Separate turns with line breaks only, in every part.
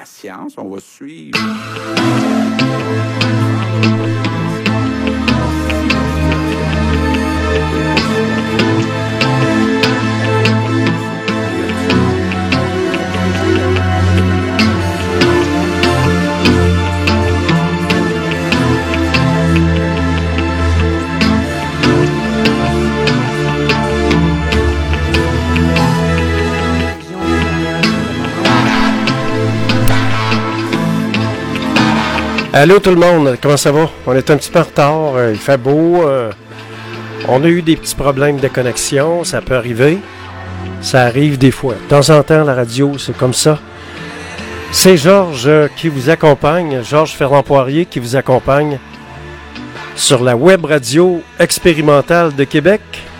patience, on va suivre.
Allô tout le monde, comment ça va? On est un petit peu en retard, il fait beau, on a eu des petits problèmes de connexion, ça peut arriver, ça arrive des fois. De temps en temps, la radio, c'est comme ça. C'est Georges qui vous accompagne, Georges Ferland-Poirier qui vous accompagne sur la web radio expérimentale de Québec,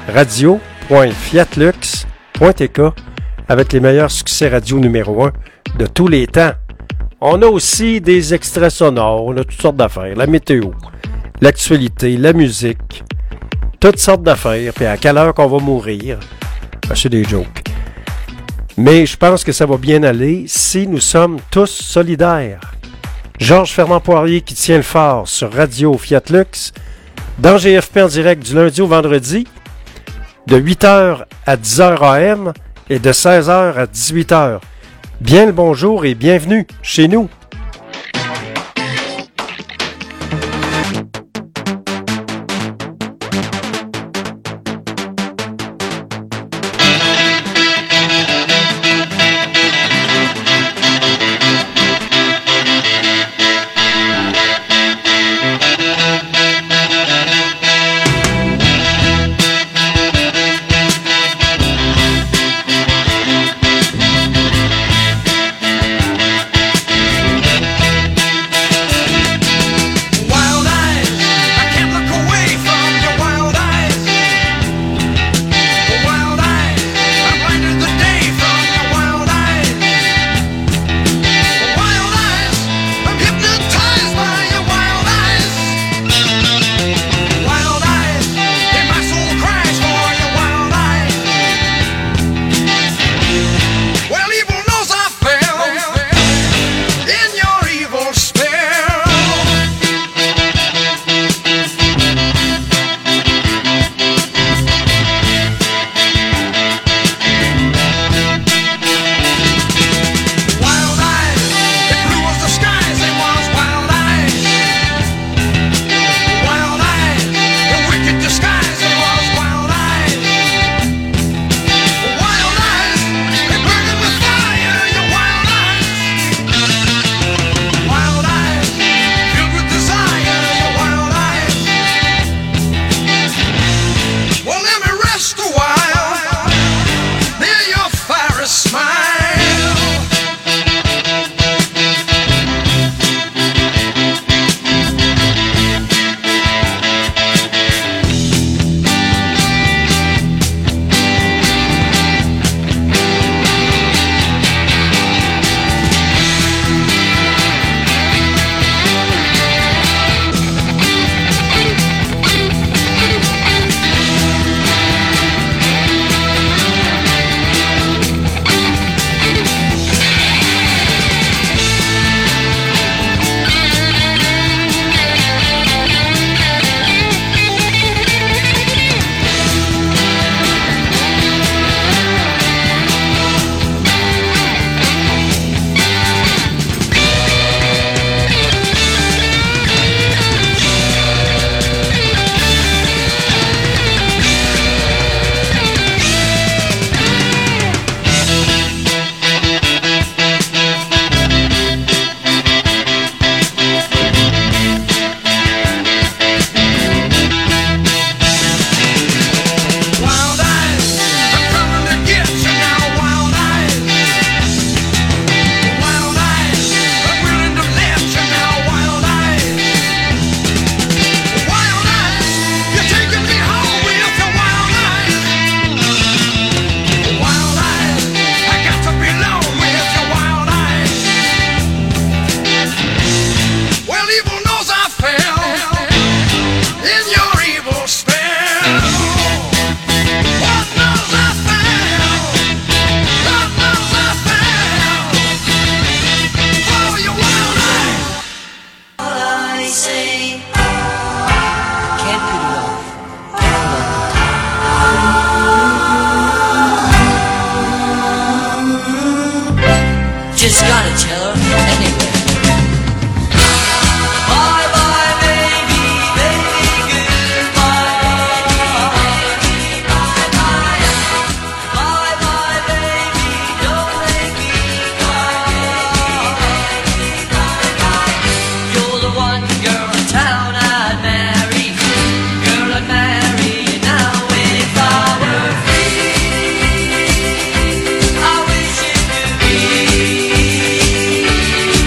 radio.fiatlux.tk, avec les meilleurs succès radio numéro 1 de tous les temps. On a aussi des extraits sonores, on a toutes sortes d'affaires, la météo, l'actualité, la musique, toutes sortes d'affaires, puis à quelle heure qu'on va mourir, c'est des jokes. Mais je pense que ça va bien aller si nous sommes tous solidaires. Georges Ferland-Poirier qui tient le phare sur Radio Fiatlux, dans GFP en direct du lundi au vendredi, de 8h à 10h AM et de 16h à 18h. Bien le bonjour et bienvenue chez nous.
just gotta tell her anyway. Bye bye baby, baby goodbye. Bye bye, bye bye baby, don't make me cry. You're the one girl in town I'd marry, girl I'd marry now if I were free. I wish it could be.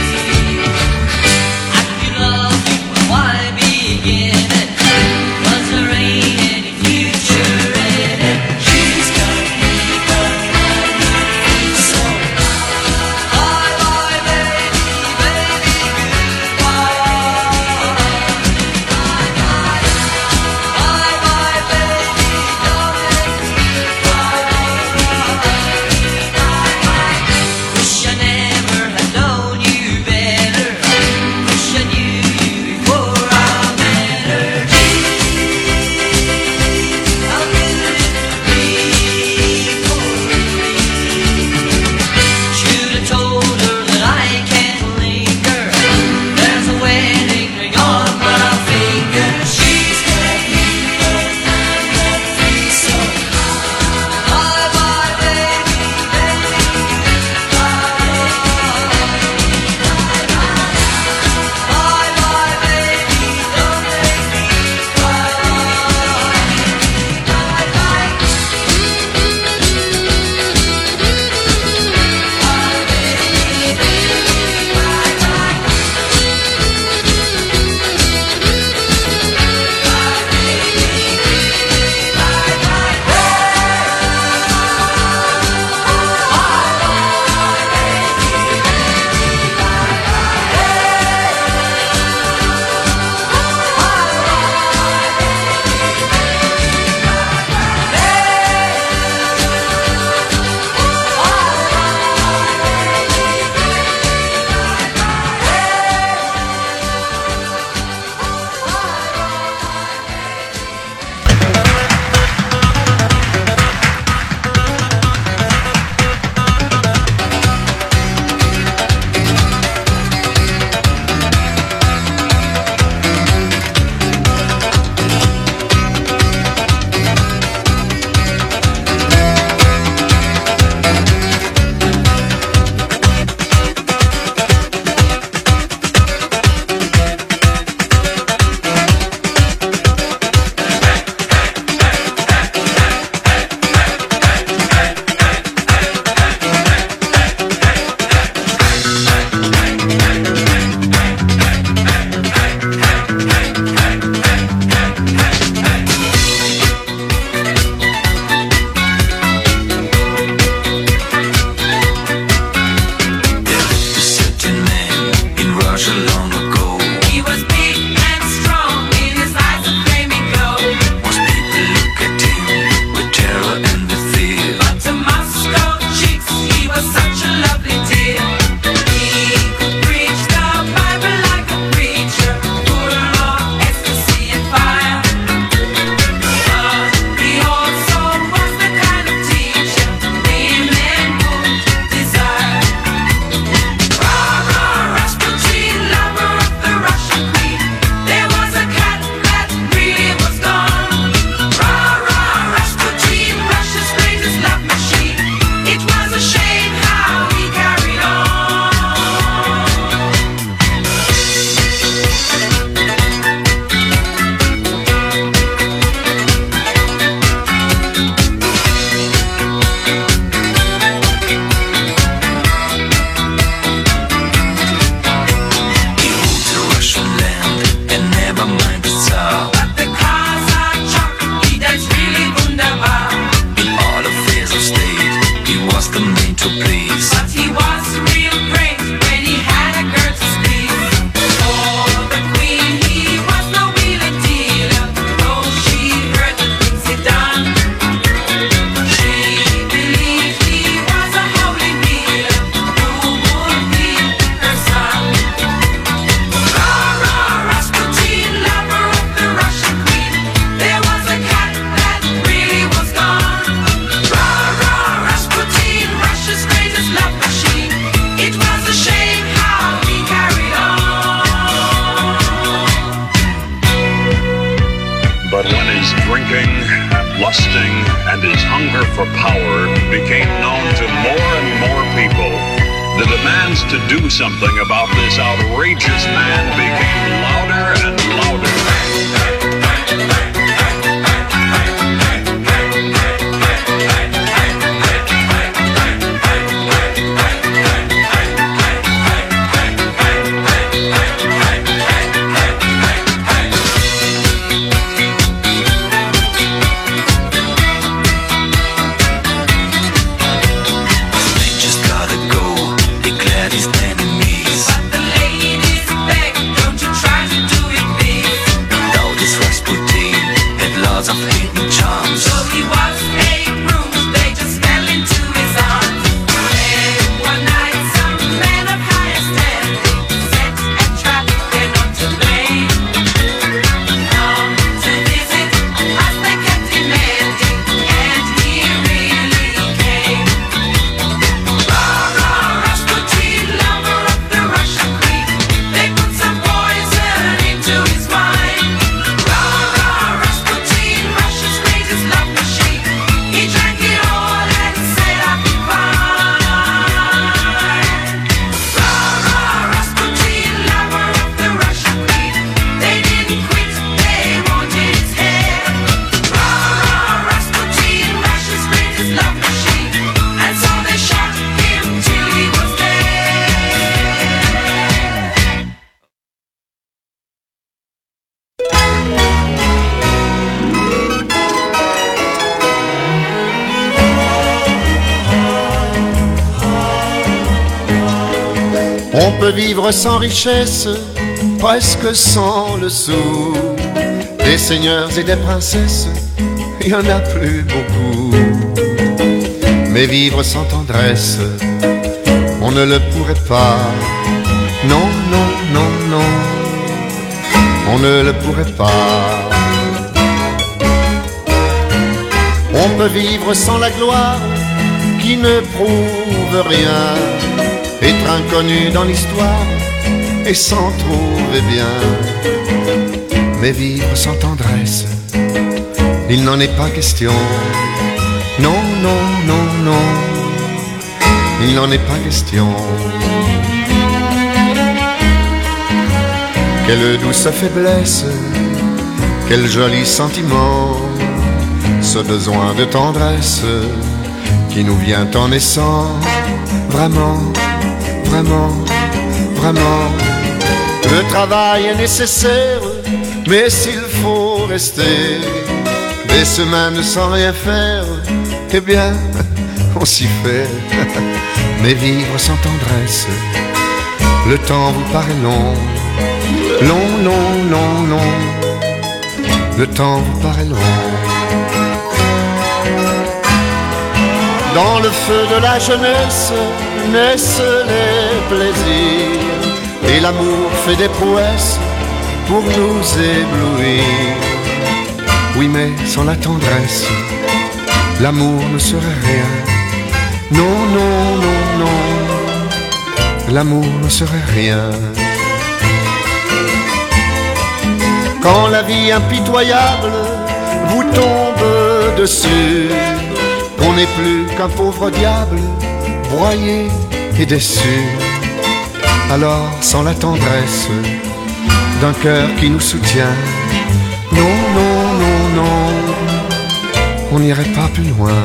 lusting and his hunger for power became known to more and more people, the demands to do something about this outrageous man became louder and louder.
On peut vivre sans richesse, presque sans le sou. Des seigneurs et des princesses, il y en a plus beaucoup. Mais vivre sans tendresse, on ne le pourrait pas. Non, non, non, non, on ne le pourrait pas. On peut vivre sans la gloire qui ne prouve rien, être inconnu dans l'histoire et s'en trouver bien. Mais vivre sans tendresse, il n'en est pas question. Non, non, non, non, il n'en est pas question. Quelle douce faiblesse, quel joli sentiment, ce besoin de tendresse qui nous vient en naissant. Vraiment, vraiment, vraiment, le travail est nécessaire, mais s'il faut rester des semaines sans rien faire, eh bien, on s'y fait. Mais vivre sans tendresse, le temps vous paraît long. Long, long, long, long, le temps vous paraît long. Dans le feu de la jeunesse naissent les plaisirs, et l'amour fait des prouesses pour nous éblouir. Oui, mais sans la tendresse, l'amour ne serait rien. Non, non, non, non, l'amour ne serait rien. Quand la vie impitoyable vous tombe dessus, on n'est plus qu'un pauvre diable, broyé et déçu. Alors, sans la tendresse d'un cœur qui nous soutient, non, non, non, non, on n'irait pas plus loin.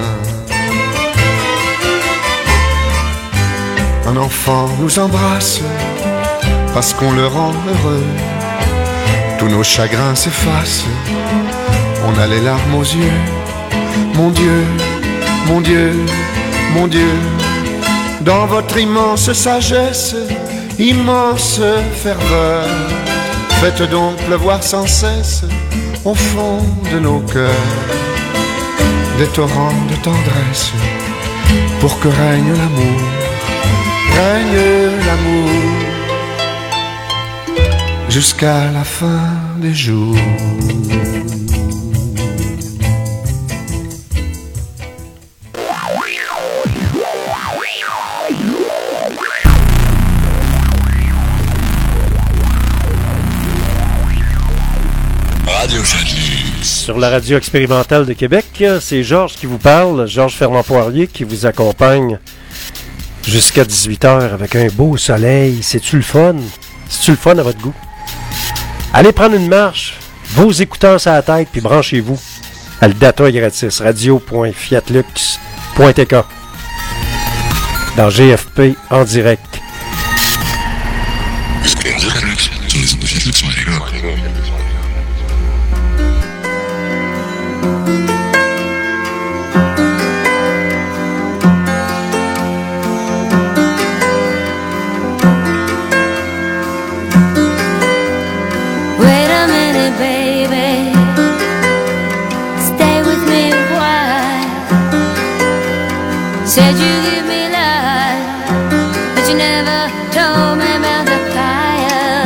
Un enfant nous embrasse parce qu'on le rend heureux. Tous nos chagrins s'effacent, on a les larmes aux yeux. Mon Dieu, mon Dieu, mon Dieu, dans votre immense sagesse, immense ferveur, faites donc pleuvoir sans cesse au fond de nos cœurs des torrents de tendresse, pour que règne l'amour, règne l'amour, jusqu'à la fin des jours.
Radio Fenix.
sur la radio expérimentale de Québec. C'est Georges qui vous parle, Georges Fernand-Poirier qui vous accompagne jusqu'à 18h avec un beau soleil. C'est-tu le fun? C'est-tu le fun à votre goût? Allez prendre une marche, vos écouteurs sur la tête, puis branchez-vous. Le data est gratis, radio.fiatlux.tk dans GFP en direct.
Said you give me life, but you never told me about the fire.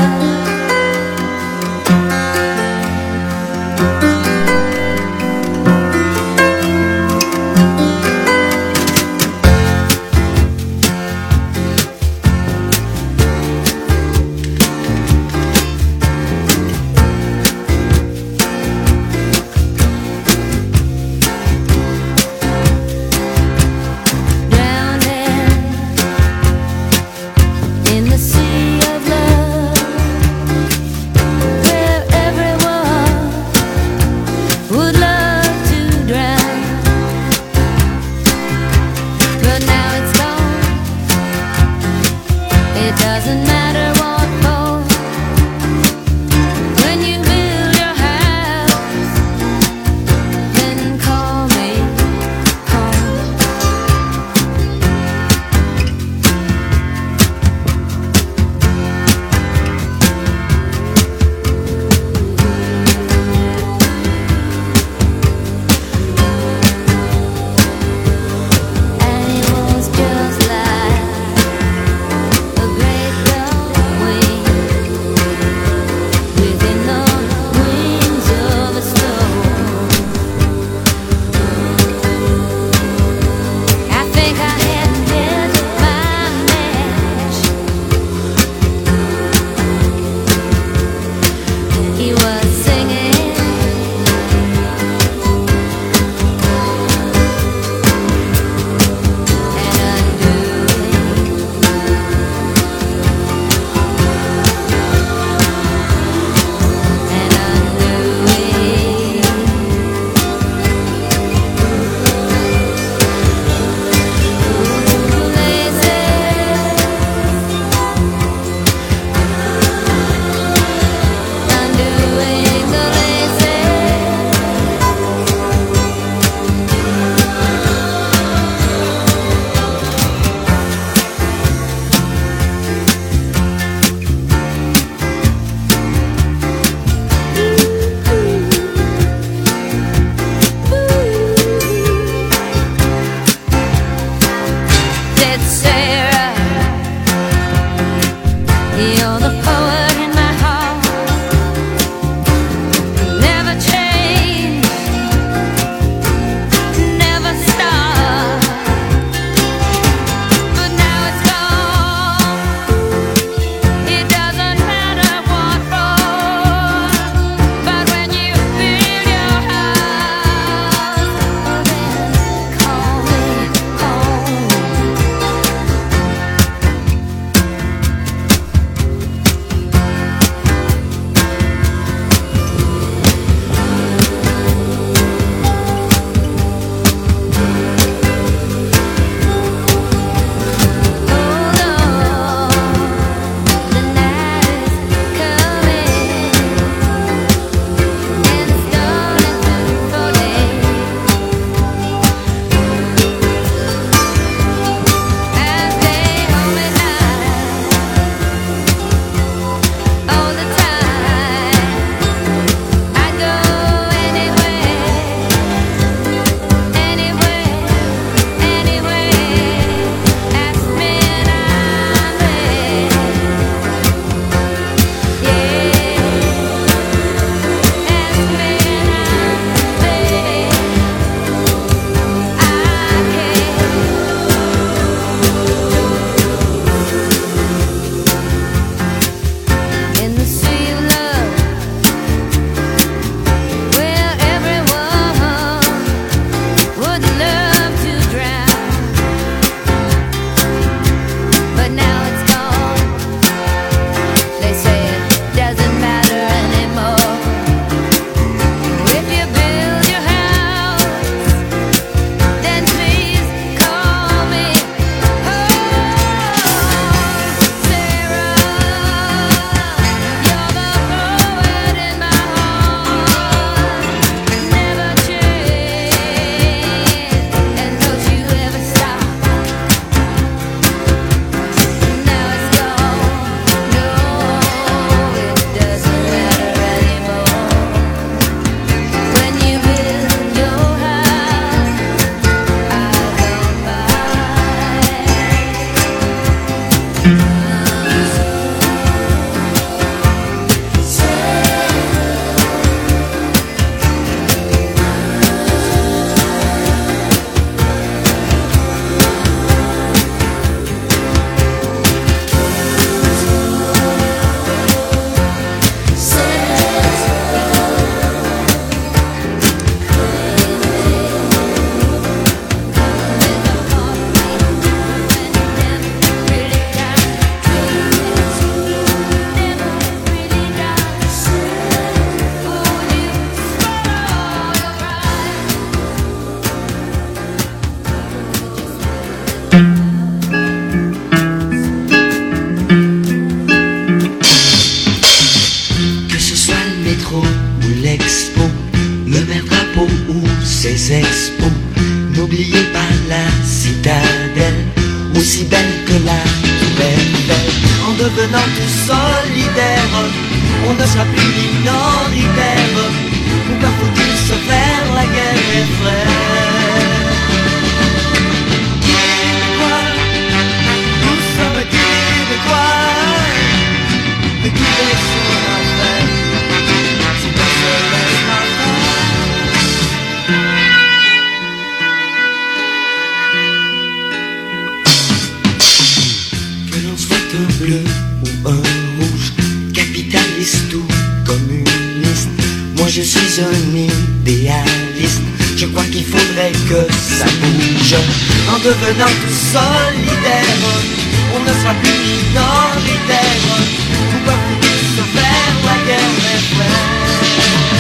Devenant tous solidaires, on ne sera plus minoritaire. Pourquoi faut-il se faire la guerre, mes frères?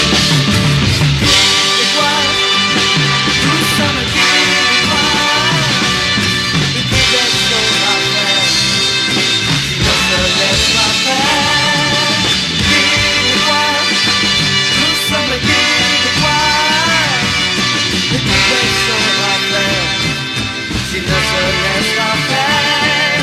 Et quoi? Nous sommes québécois. Et puis qu'est-ce qu'on va faire si on se laisse pas faire? Québécois, nous sommes québécois. Et puis qu'est-ce qu'on va faire s'il ne se laisse pas faire?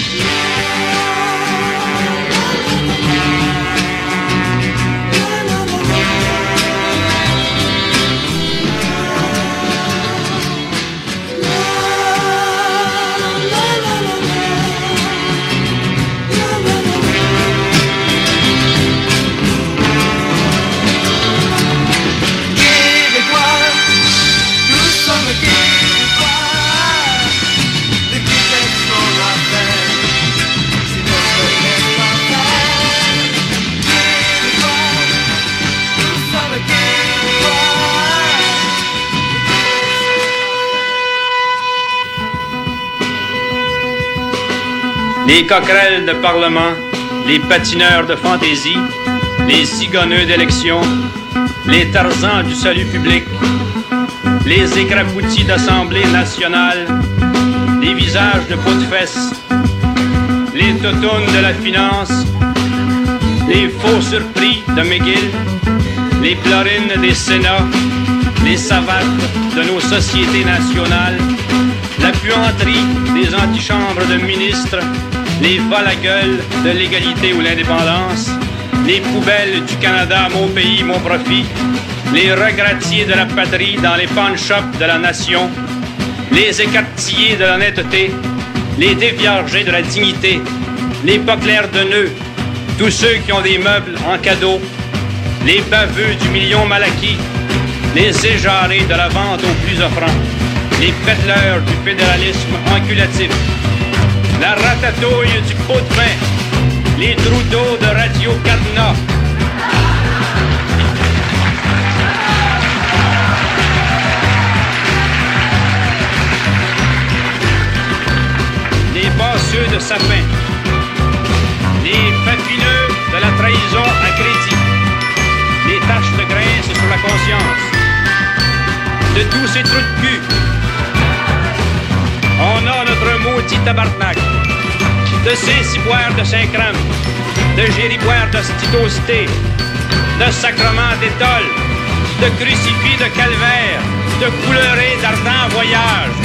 Québécois, nous sommes québécois. Et puis qu'est-ce qu'on va faire si on se laisse pas faire? Québécois, nous sommes québécois.
Les coquerelles de parlement, les patineurs de fantaisie, les cigonneux d'élection, les tarzans du salut public, les écrapoutis d'Assemblée nationale, les visages de peau de fesses, les toutounes de la finance, les faux surpris de McGill, les plorines des Sénats, les savates de nos sociétés nationales, la puanterie des antichambres de ministres, les vol-à-gueule de l'égalité ou l'indépendance, les poubelles du Canada, mon pays, mon profit, les regrettiers de la patrie dans les pawn-shops de la nation, les écartillés de l'honnêteté, les déviergés de la dignité, les pas clairs de nœuds, tous ceux qui ont des meubles en cadeau, les baveux du million mal acquis, les éjarés de la vente aux plus offrants, les pédaleurs du fédéralisme enculatif, la ratatouille du pot de vin, les trous d'eau de Radio Cadenas. Les basseux de sapin, les papineux de la trahison à crédit, les taches de graisse sur la conscience, de tous ces trous de cul, on a notre maudit tabarnak, de ces ciboires de Saint-Crème, de gériboires d'hostitosité, de sacrements d'étole, de crucifix de calvaire, de couleurés d'ardents voyages.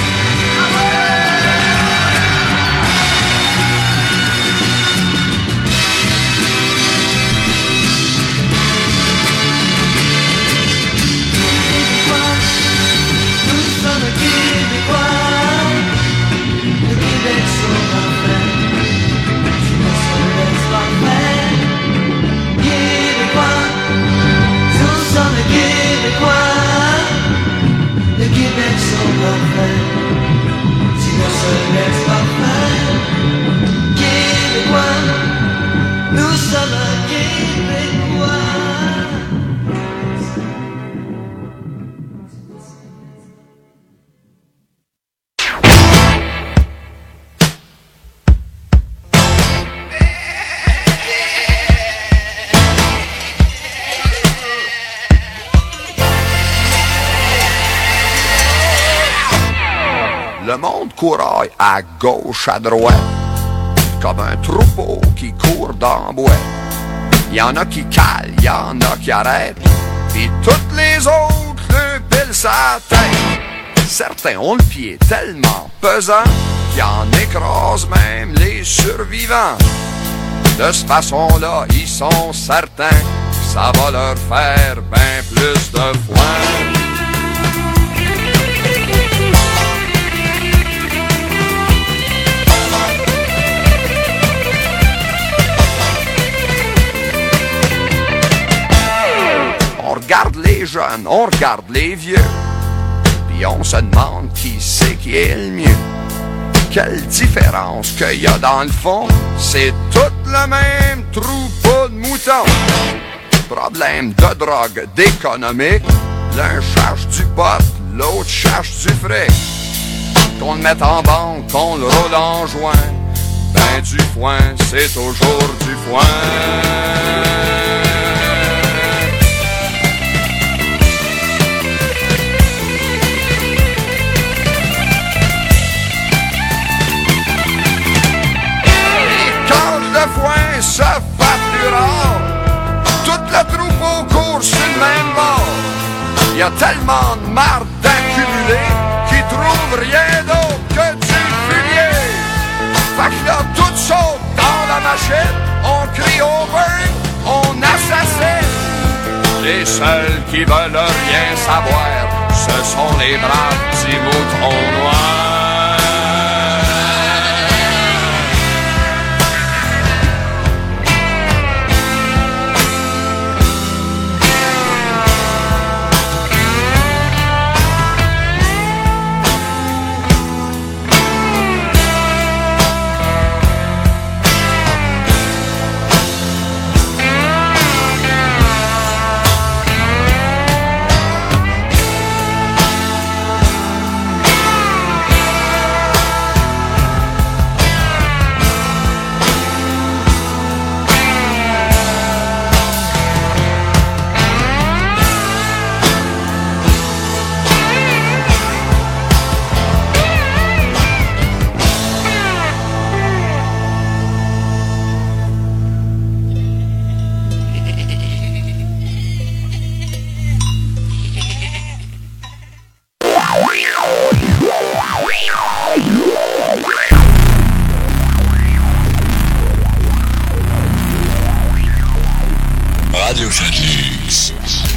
Nous sommes québécois, le Québec saura faire.
monde couraille à gauche, à droite, comme un troupeau qui court dans le bois. Y en a qui calent, y en a qui arrêtent, pis toutes les autres le pilent sa tête. Certains ont le pied tellement pesant qu'ils en écrasent même les survivants. De cette façon-là, ils sont certains que ça va leur faire ben plus de foin. On regarde les jeunes, on regarde les vieux, puis on se demande qui c'est qui est le mieux. Quelle différence qu'il y a dans le fond, c'est tout le même troupeau de moutons. Problème de drogue, d'économique, l'un cherche du pot, l'autre cherche du fric. Qu'on le mette en banque, qu'on le roule en joint, ben du foin, c'est toujours du foin. Le foin se fait plus rare. Tout le troupeau court sur le même bord. Y a tellement de marde d'accumuler qu'ils trouvent rien d'autre que du fumier. Fait que là, tout saute dans la machine. On crie over, on assassine. Les seuls qui veulent rien savoir, ce sont les braves petits moutons noirs.
Radio Félix.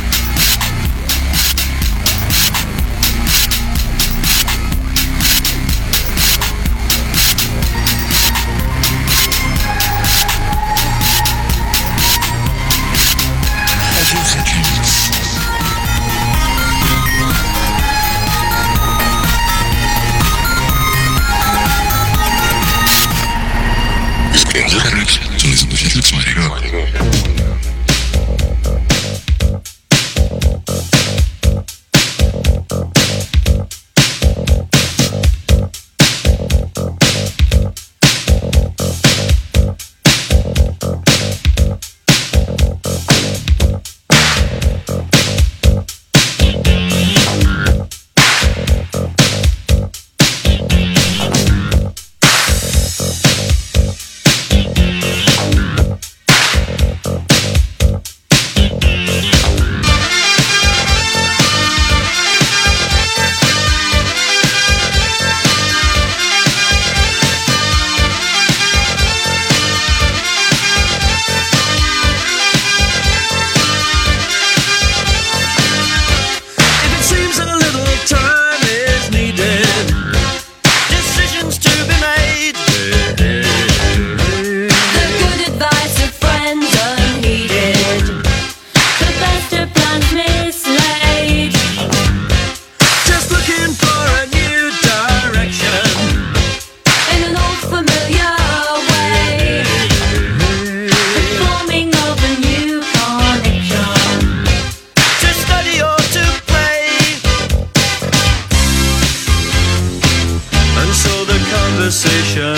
conversation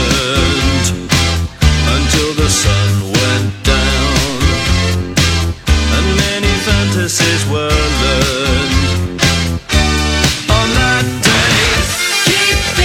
turned until the sun went down, and many fantasies were learned on that day. Keep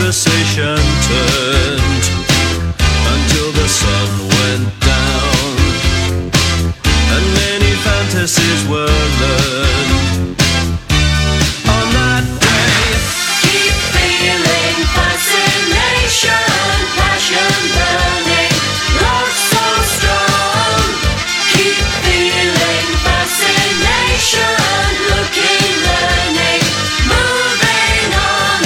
conversation turned until the sun went down, and many fantasies were learned on that day.
Keep feeling fascination, passion burning, love so strong. Keep feeling fascination, looking, learning, moving on.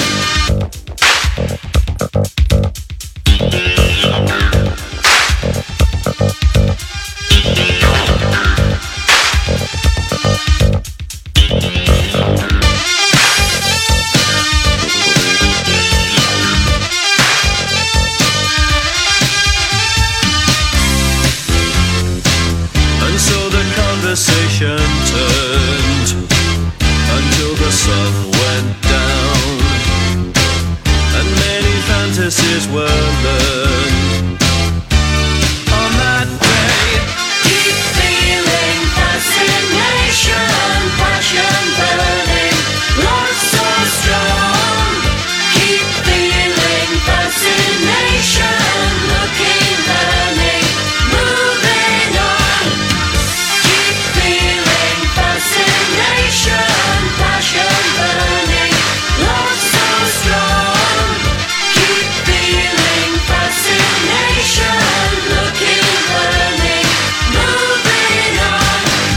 And so the conversation turned until the sun went down, and many fantasies were learned on that day.
Keep feeling fascination, passion burning, love so strong. Keep feeling fascination, looking, learning, moving on. Keep feeling fascination, passion burning, love so strong. Keep feeling fascination, looking, learning, moving on.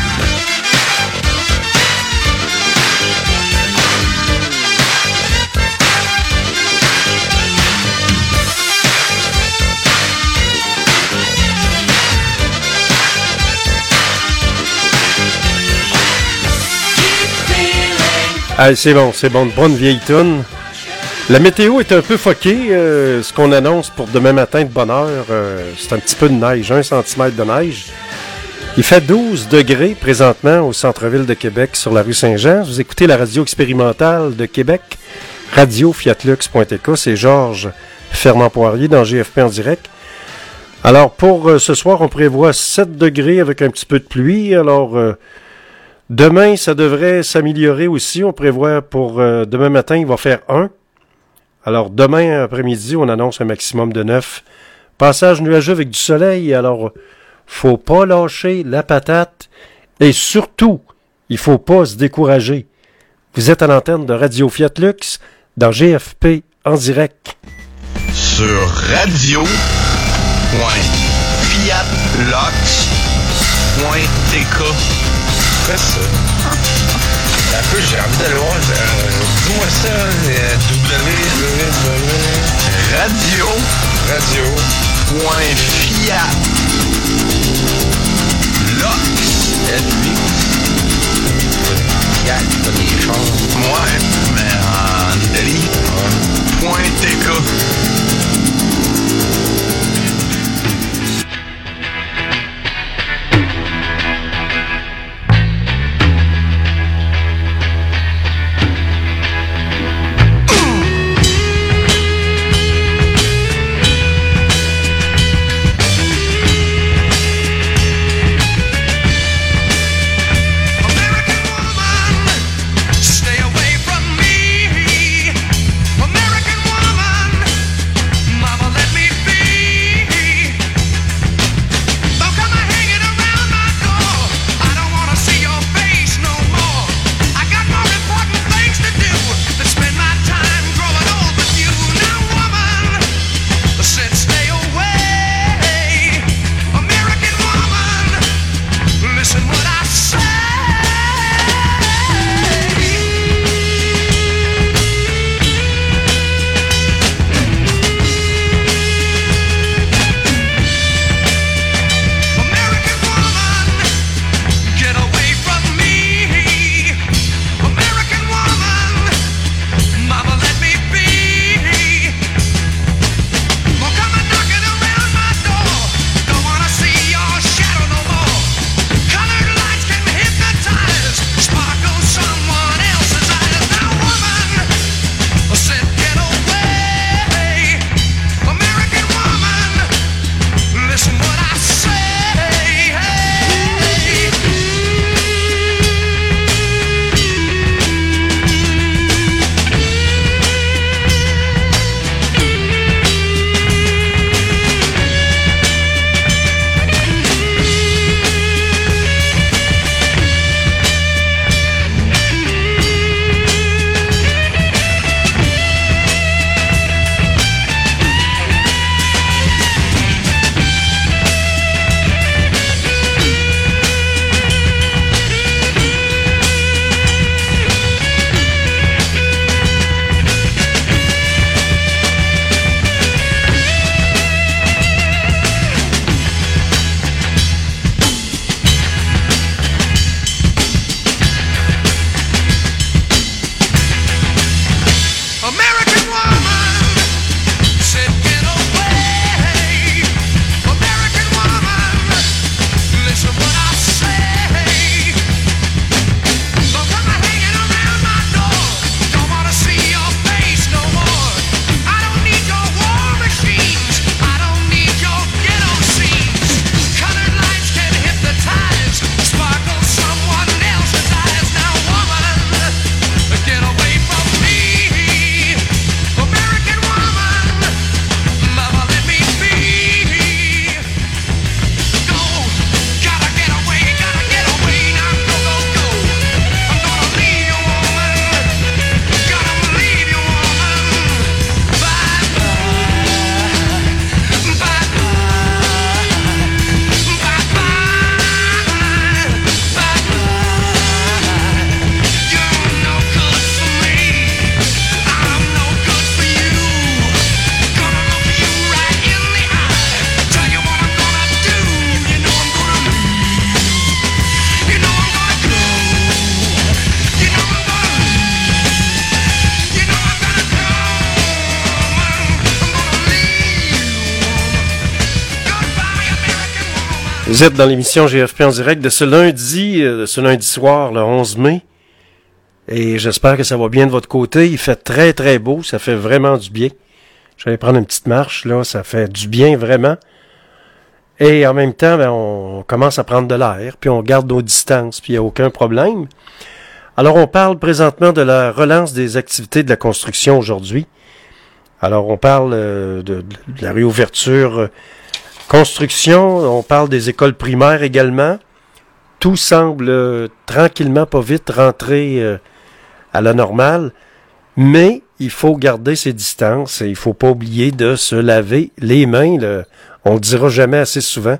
Keep feeling
Ah, c'est bon, de bonne vieille toune. La météo est un peu foquée. Ce qu'on annonce pour demain matin de bonne heure, c'est un petit peu de neige, 1 centimètre de neige. Il fait 12 degrés présentement au centre-ville de Québec sur la rue Saint-Jean. Vous écoutez la radio expérimentale de Québec, radio-fiatlux.tk. C'est Georges Fernand-Poirier dans GFP en direct. Alors, pour ce soir, on prévoit 7 degrés avec un petit peu de pluie. Alors, demain, ça devrait s'améliorer aussi. On prévoit pour demain matin, il va faire 1. Alors, demain après-midi, on annonce un maximum de 9. Passage nuageux avec du soleil. Alors, faut pas lâcher la patate. Et surtout, il faut pas se décourager. Vous êtes à l'antenne de Radio Fiat Lux dans GFP en direct.
Sur radio.fiatlox.tk.
Quoi ça? Un peu, j'ai envie d'aller voir. Dis-moi ça,
Fiat, pas des chars. Ouais, mais en Italie. .tk.
Stay away from me.
Vous êtes dans l'émission GFP en direct de ce lundi soir, le 11 mai. Et j'espère que ça va bien de votre côté. Il fait très, très beau. Ça fait vraiment du bien. Je vais prendre une petite marche, là. Ça fait du bien, vraiment. Et en même temps, on commence à prendre de l'air, puis on garde nos distances, puis il n'y a aucun problème. Alors, on parle présentement de la relance des activités de la construction aujourd'hui. Alors, on parle de la réouverture construction, on parle des écoles primaires également. Tout semble tranquillement, pas vite, rentrer à la normale. Mais il faut garder ses distances et il faut pas oublier de se laver les mains. On le dira jamais assez souvent.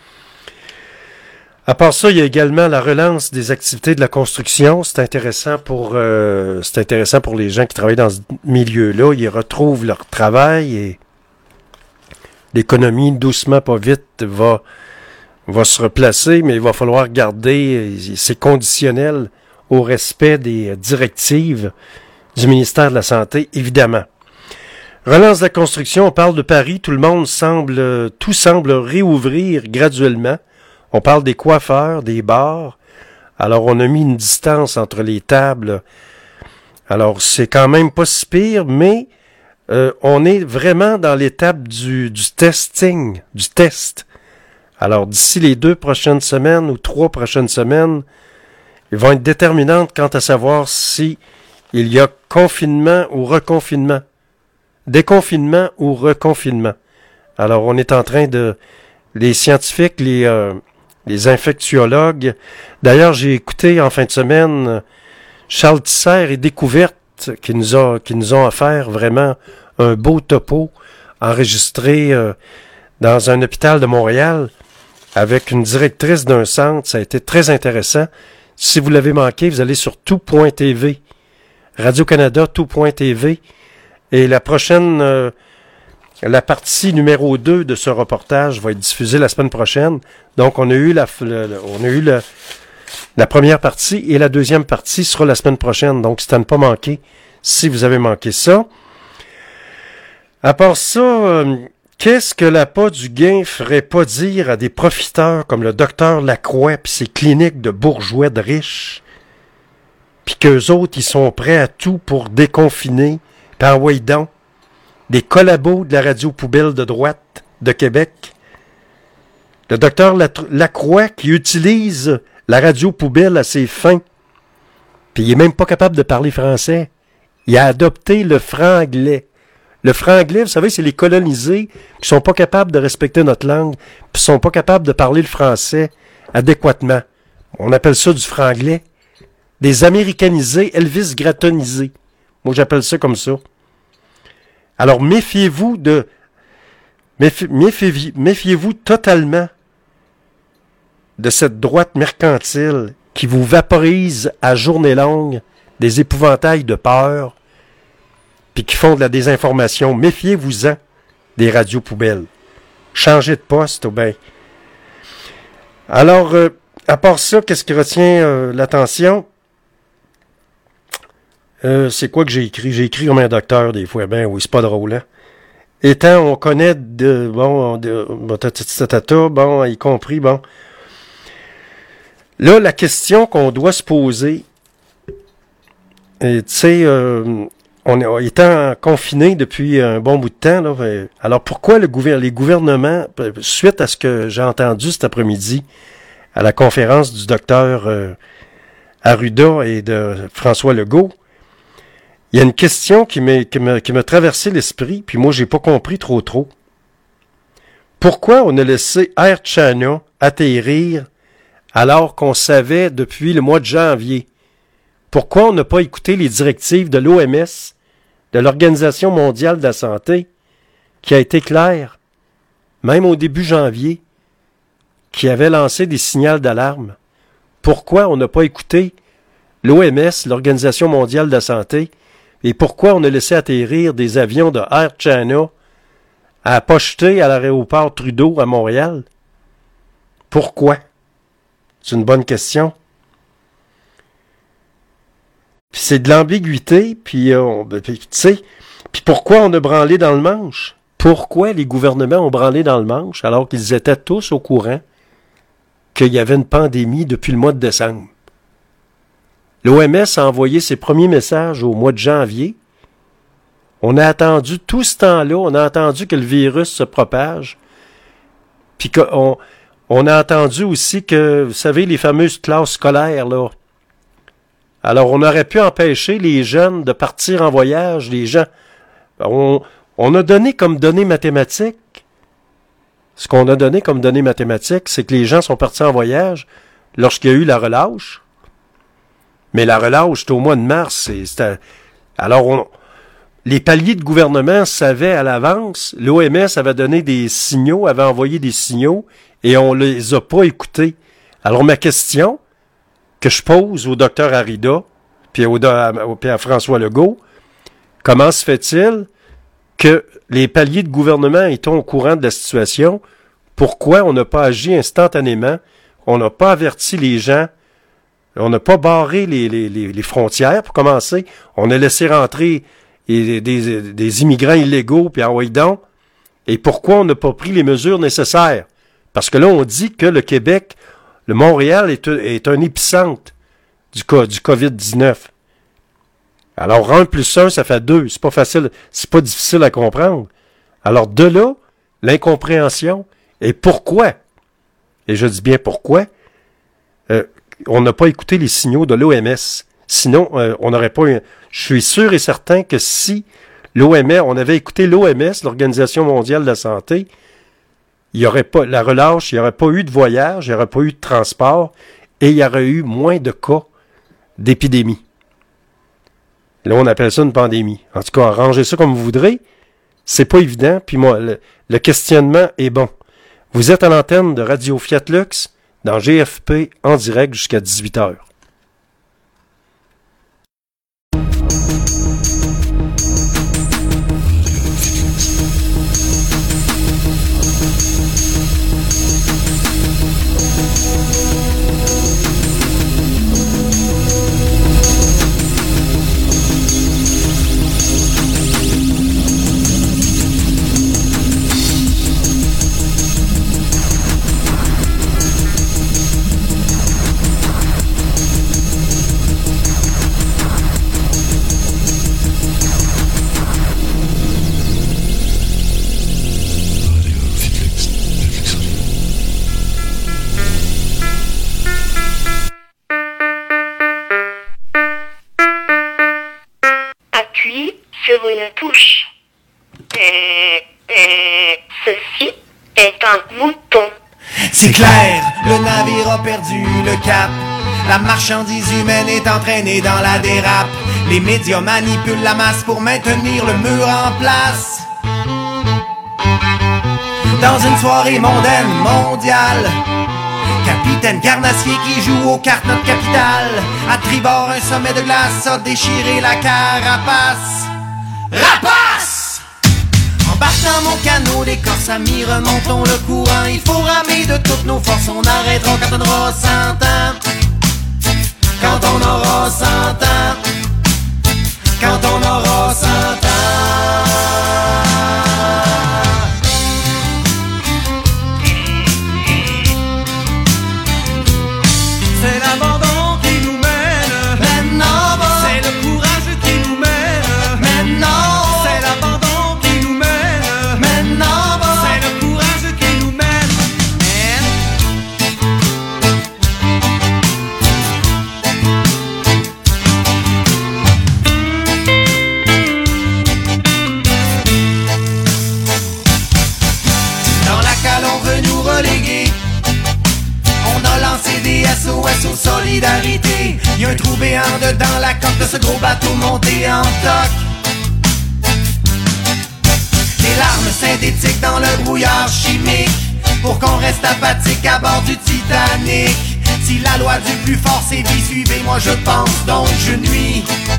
À part ça, il y a également la relance des activités de la construction. C'est intéressant pour les gens qui travaillent dans ce milieu-là. Ils retrouvent leur travail et l'économie, doucement, pas vite, va se replacer, mais il va falloir garder, c'est conditionnel au respect des directives du ministère de la Santé, évidemment. Relance de la construction, on parle de Paris, tout semble réouvrir graduellement. On parle des coiffeurs, des bars. Alors, on a mis une distance entre les tables. Alors, c'est quand même pas si pire, mais on est vraiment dans l'étape du testing, du test. Alors, d'ici les 2 prochaines semaines ou 3 prochaines semaines, ils vont être déterminantes quant à savoir si il y a confinement ou reconfinement, déconfinement ou reconfinement. Alors, on est en train les scientifiques, les infectiologues. D'ailleurs, j'ai écouté en fin de semaine Charles Tisser et Découverte qui nous ont offert vraiment un beau topo enregistré dans un hôpital de Montréal avec une directrice d'un centre. Ça a été très intéressant. Si vous l'avez manqué, vous allez sur tout.tv, Radio-Canada, tout.tv. Et la prochaine, la partie numéro 2 de ce reportage va être diffusée la semaine prochaine. Donc, on a eu la première partie et la deuxième partie sera la semaine prochaine. Donc, c'est à ne pas manquer si vous avez manqué ça. À part ça, qu'est-ce que l'appât du gain ferait pas dire à des profiteurs comme le docteur Lacroix pis ses cliniques de bourgeois de riches, puis qu'eux autres, ils sont prêts à tout pour déconfiner, pis envoyer donc des collabos de la radio poubelle de droite de Québec. Le docteur Lacroix qui utilise la radio poubelle à ses fins, puis il est même pas capable de parler français. Il a adopté le franglais. Le franglais, vous savez, c'est les colonisés qui sont pas capables de respecter notre langue, puis sont pas capables de parler le français adéquatement. On appelle ça du franglais. Des américanisés, Elvis gratonisés. Moi, j'appelle ça comme ça. Alors, méfiez-vous totalement de cette droite mercantile qui vous vaporise à journée longue des épouvantails de peur puis qui font de la désinformation. Méfiez-vous-en des radios poubelles. Changez de poste ou bien. Alors, à part ça, qu'est-ce qui retient l'attention? C'est quoi que j'ai écrit? J'ai écrit comme un docteur des fois. Ben oui, c'est pas drôle, hein? Étant, on connaît y compris, bon. Là, la question qu'on doit se poser, tu sais, on étant confinés depuis un bon bout de temps, là, alors pourquoi les gouvernements, suite à ce que j'ai entendu cet après-midi à la conférence du docteur Arruda et de François Legault, il y a une question qui m'a traversé l'esprit, puis moi, j'ai pas compris trop. Pourquoi on a laissé Air China atterrir alors qu'on savait depuis le mois de janvier? Pourquoi on n'a pas écouté les directives de l'OMS, de l'Organisation mondiale de la santé, qui a été claire, même au début janvier, qui avait lancé des signaux d'alarme? Pourquoi on n'a pas écouté l'OMS, l'Organisation mondiale de la santé, et pourquoi on a laissé atterrir des avions de Air China à pocheter à l'aéroport Trudeau à Montréal? Pourquoi? C'est une bonne question. Puis c'est de l'ambiguïté, puis tu sais, puis pourquoi on a branlé dans le manche? Pourquoi les gouvernements ont branlé dans le manche alors qu'ils étaient tous au courant qu'il y avait une pandémie depuis le mois de décembre. L'OMS a envoyé ses premiers messages au mois de janvier. On a attendu tout ce temps-là, on a attendu que le virus se propage. Puis on a entendu aussi que, vous savez, les fameuses classes scolaires, là. Alors, on aurait pu empêcher les jeunes de partir en voyage, les gens. On a donné comme données mathématiques. Ce qu'on a donné comme données mathématiques, c'est que les gens sont partis en voyage lorsqu'il y a eu la relâche. Mais la relâche, c'était au mois de mars. Alors, les paliers de gouvernement savaient à l'avance, l'OMS avait donné des signaux, avait envoyé des signaux, et on les a pas écoutés. Alors, ma question que je pose au docteur Arruda, puis à François Legault, comment se fait-il que les paliers de gouvernement étant au courant de la situation, pourquoi on n'a pas agi instantanément, on n'a pas averti les gens, on n'a pas barré les frontières pour commencer, on a laissé rentrer des immigrants illégaux, puis envoyé donc. Et pourquoi on n'a pas pris les mesures nécessaires? Parce que là, on dit que le Québec, le Montréal est un épicentre du COVID-19. Alors, 1 plus 1, ça fait 2. C'est pas facile, c'est pas difficile à comprendre. Alors, de là, l'incompréhension. Et pourquoi? Et je dis bien pourquoi? On n'a pas écouté les signaux de l'OMS. Sinon, on n'aurait pas eu... Je suis sûr et certain que si on avait écouté l'OMS, l'Organisation mondiale de la santé, il n'y aurait pas la relâche, il n'y aurait pas eu de voyage, il n'y aurait pas eu de transport, et il y aurait eu moins de cas d'épidémie. Là, on appelle ça une pandémie. En tout cas, arrangez ça comme vous voudrez. C'est pas évident, puis moi, le questionnement est bon. Vous êtes à l'antenne de Radio Fiat Lux, dans GFP, en direct jusqu'à 18h.
Sur une touche. Ceci est un mouton.
C'est clair, le navire a perdu le cap. La marchandise humaine est entraînée dans la dérape. Les médias manipulent la masse pour maintenir le mur en place. Dans une soirée mondaine mondiale, Capitaine Carnassier qui joue aux cartes notre capitale. À tribord, un sommet de glace a déchiré la carapace. Rapace! Embarque dans mon canot, des corses amis, remontons le courant. Il faut ramer de toutes nos forces, on arrêtera quand on aura 100 ans. Quand on aura 100 ans. Quand on aura 100 ans. C'est l'abandon qui nous mène. Maintenant, c'est le courage qui nous mène. Maintenant, c'est l'abandon qui nous mène. Maintenant, c'est le courage qui nous mène. Dans la cale, on veut nous reléguer. On a lancé des SOS aux solidarités. Y'a un trou béant dedans la coque de ce gros bateau monté en toc. Des larmes synthétiques dans le brouillard chimique pour qu'on reste apathique à bord du Titanic. Si la loi du plus fort sévit, suivez-moi je pense, donc je nuis.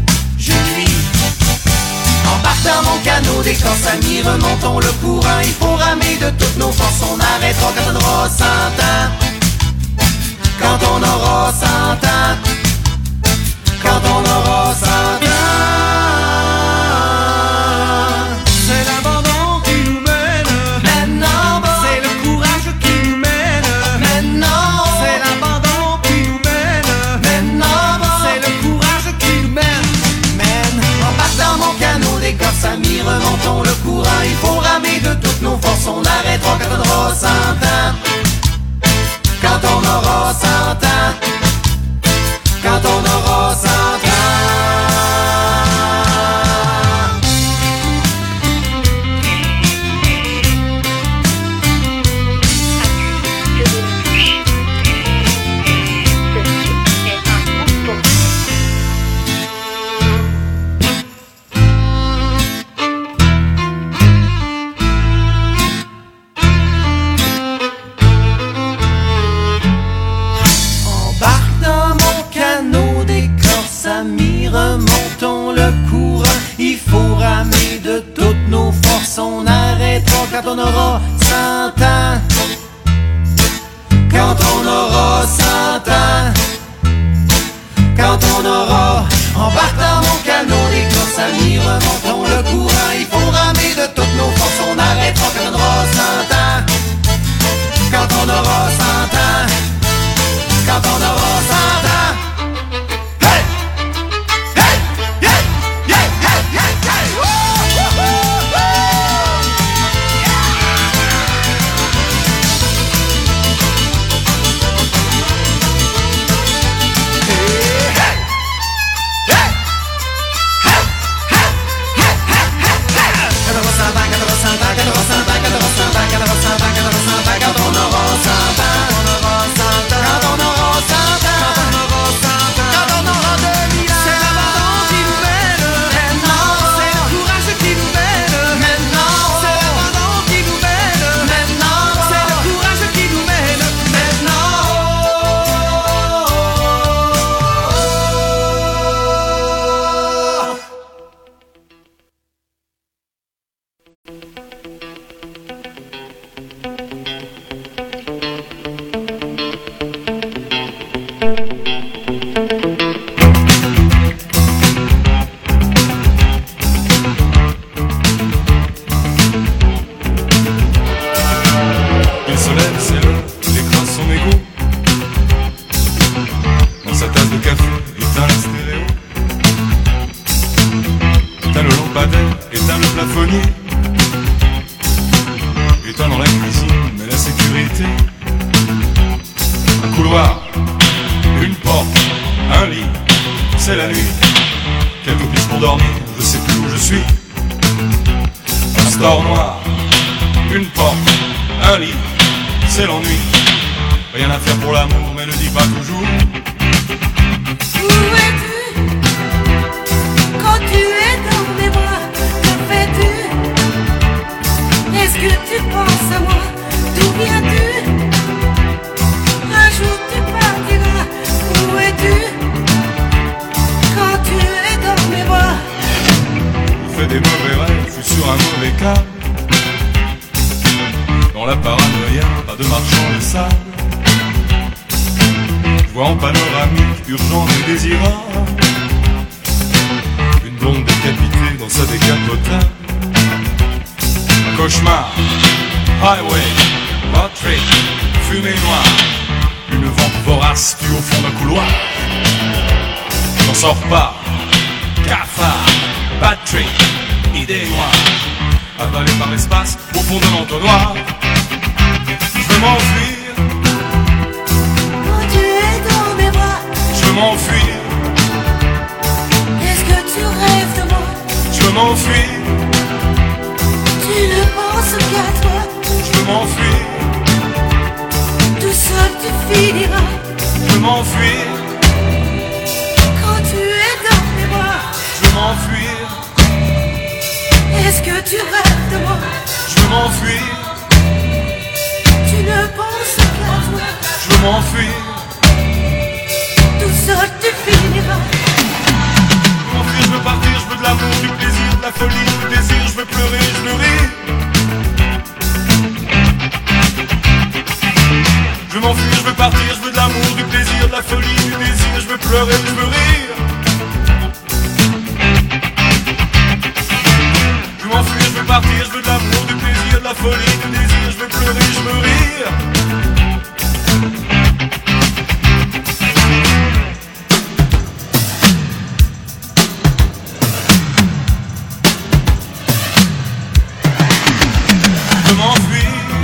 Embarque dans mon canot, des corses amis, remontons le courant. Il faut ramer de toutes nos forces, on arrêtera quand on aura 100 ans. Quand on aura 100 ans. Quand on aura 100 ans. C'est l'abandon qui nous mène. Maintenant, c'est le courage qui nous mène. Maintenant, c'est arrêtera quand on aura 100 ans. Quand on aura 100 ans. Quand on aura 100 ans. Remontons le courant, il faut ramer de toutes nos forces. On arrêtera quand on aura 100 ans. Quand on aura 100 ans. Quand on aura, embarque dans mon canot des courses amis, remontons le courant, il faut ramer de toutes nos forces. On arrêtera quand on aura 100 ans. Quand on aura 100 ans. Quand on aura 100 ans.
Je m'enfuis.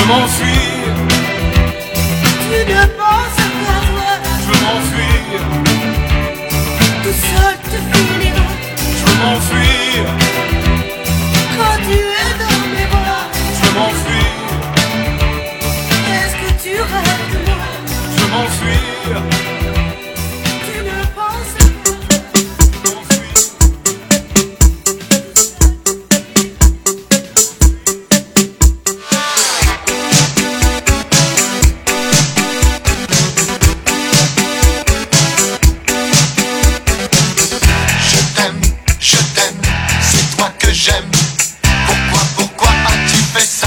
m'enfuir. Tu ne penses qu'à toi. Je veux m'enfuir. Tout seul tu finiras. Je veux m'enfuir. Quand tu es dans mes bras. Je veux m'enfuir. Est-ce que tu rêves de moi? Je veux m'enfuir. Tu ne penses qu'à
j'aime. Pourquoi as-tu fait ça?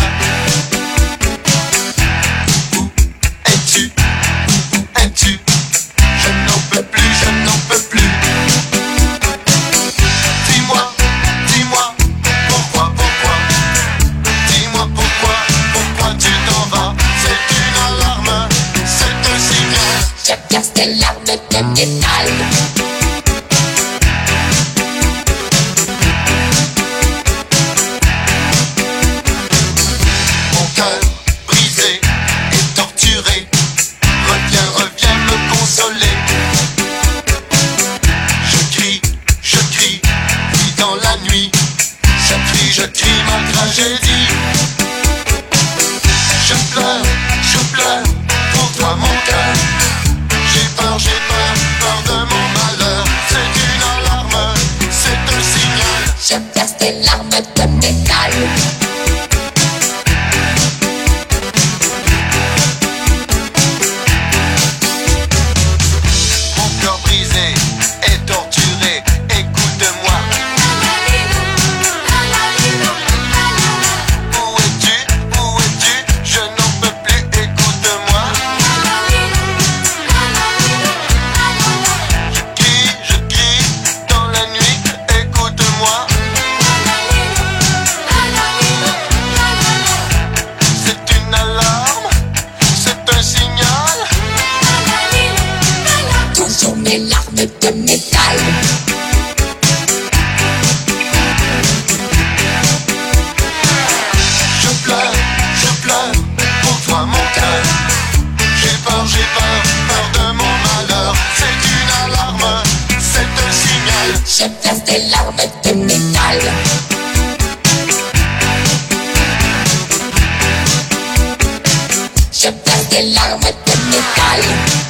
Où es-tu? Où es-tu? Je n'en peux plus, je n'en peux plus. Dis-moi, pourquoi? Dis-moi pourquoi tu t'en vas? C'est une alarme, c'est un signal.
Je casse tes larmes de métal.
Je crie ma tragédie. Je pleure pour toi mon cœur. J'ai peur de mon malheur. C'est une alarme, c'est un signal.
Je casse tes larmes de métal.
Mon cœur brisé et torturé, écoute-moi.
Mes larmes de métal.
Je pleure pour toi mon cœur. J'ai peur de mon malheur. C'est une alarme, c'est un signal.
Je verse des larmes de métal. Je verse des larmes de métal.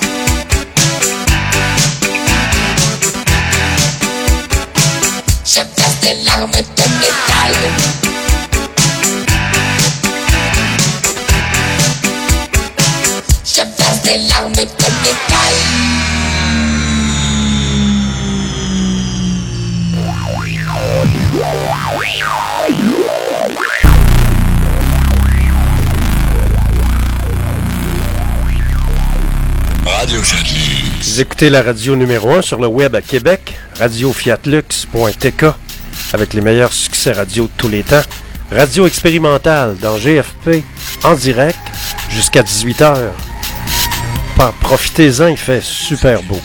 Je verse des larmes de métal. Je verse des larmes de métal.
Radio Fiatlux.
Vous écoutez la radio numéro 1 sur le web à Québec, radiofiatlux.tk, avec les meilleurs succès radio de tous les temps. Radio expérimentale dans GFP, en direct, jusqu'à 18h. Profitez-en, il fait super beau.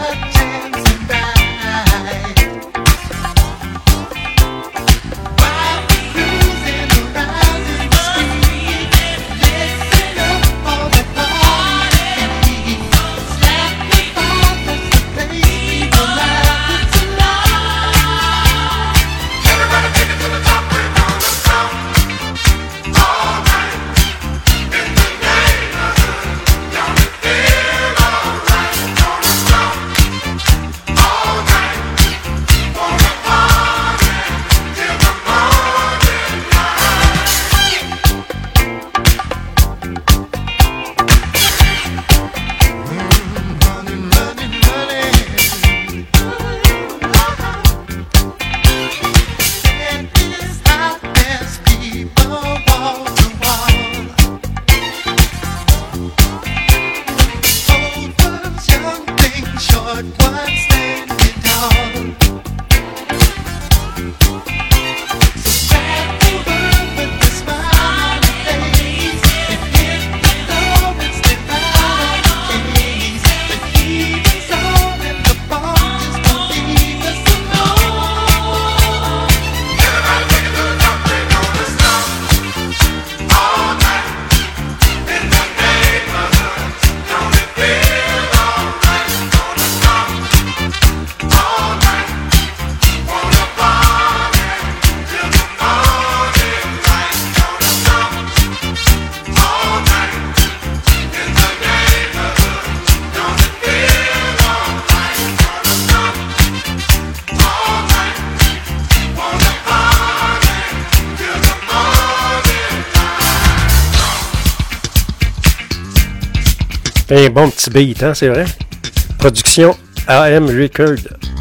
Un bon petit beat, hein, c'est vrai? Production AM Record.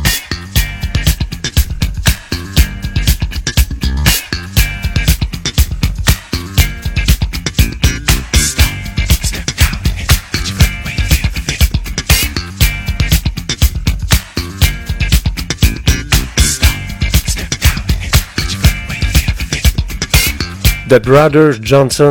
The Brothers Johnson.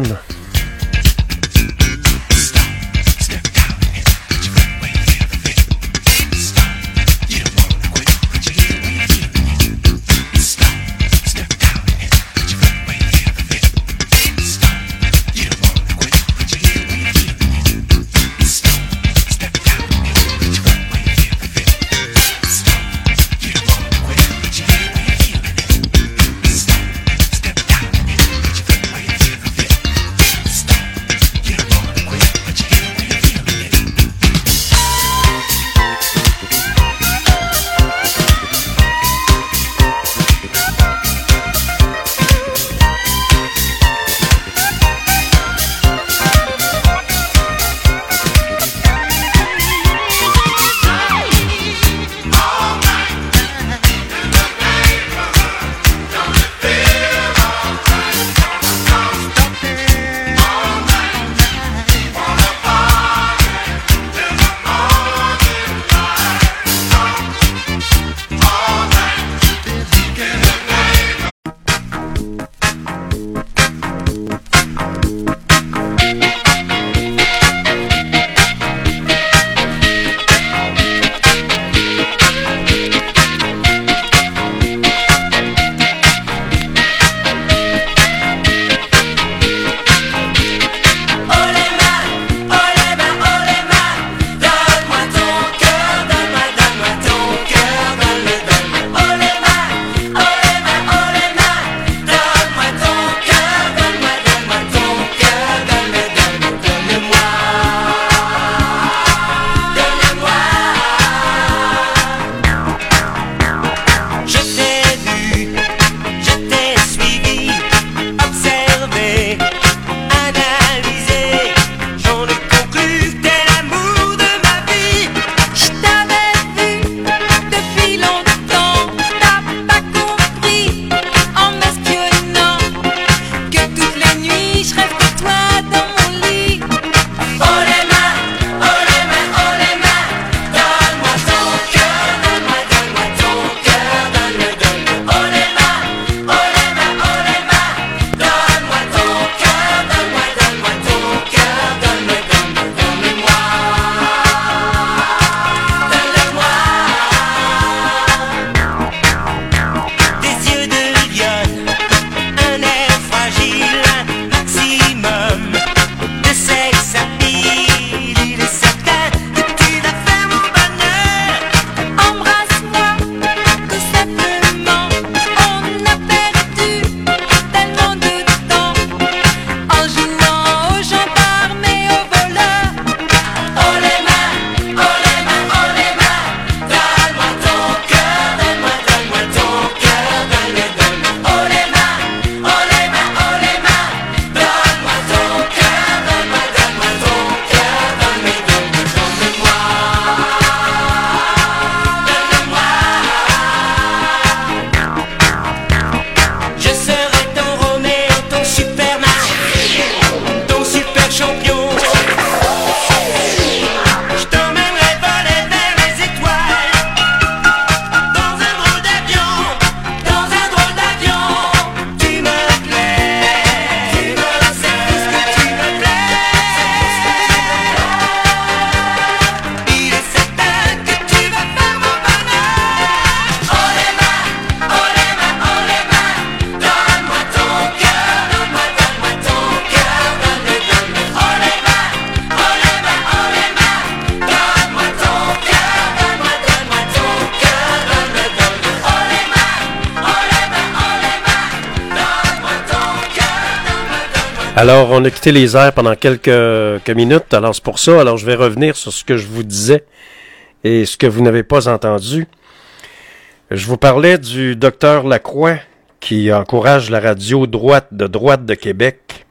Alors, on a quitté les airs pendant quelques minutes, alors c'est pour ça. Alors, je vais revenir sur ce que je vous disais et ce que vous n'avez pas entendu. Je vous parlais du docteur Lacroix qui encourage la radio droite de Québec.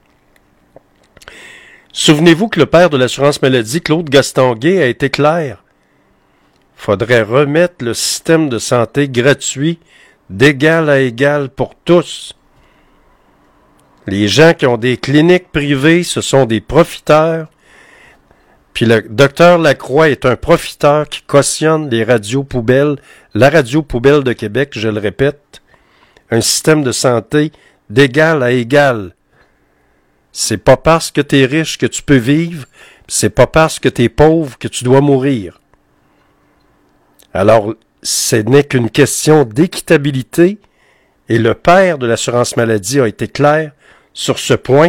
Souvenez-vous que le père de l'assurance maladie, Claude Gastonguay, a été clair. Faudrait remettre le système de santé gratuit d'égal à égal pour tous. Les gens qui ont des cliniques privées, ce sont des profiteurs. Puis le docteur Lacroix est un profiteur qui cautionne les radios poubelles, la radio poubelle de Québec, je le répète, un système de santé d'égal à égal. C'est pas parce que t'es riche que tu peux vivre, c'est pas parce que t'es pauvre que tu dois mourir. Alors, ce n'est qu'une question d'équitabilité, et le père de l'assurance maladie a été clair sur ce point.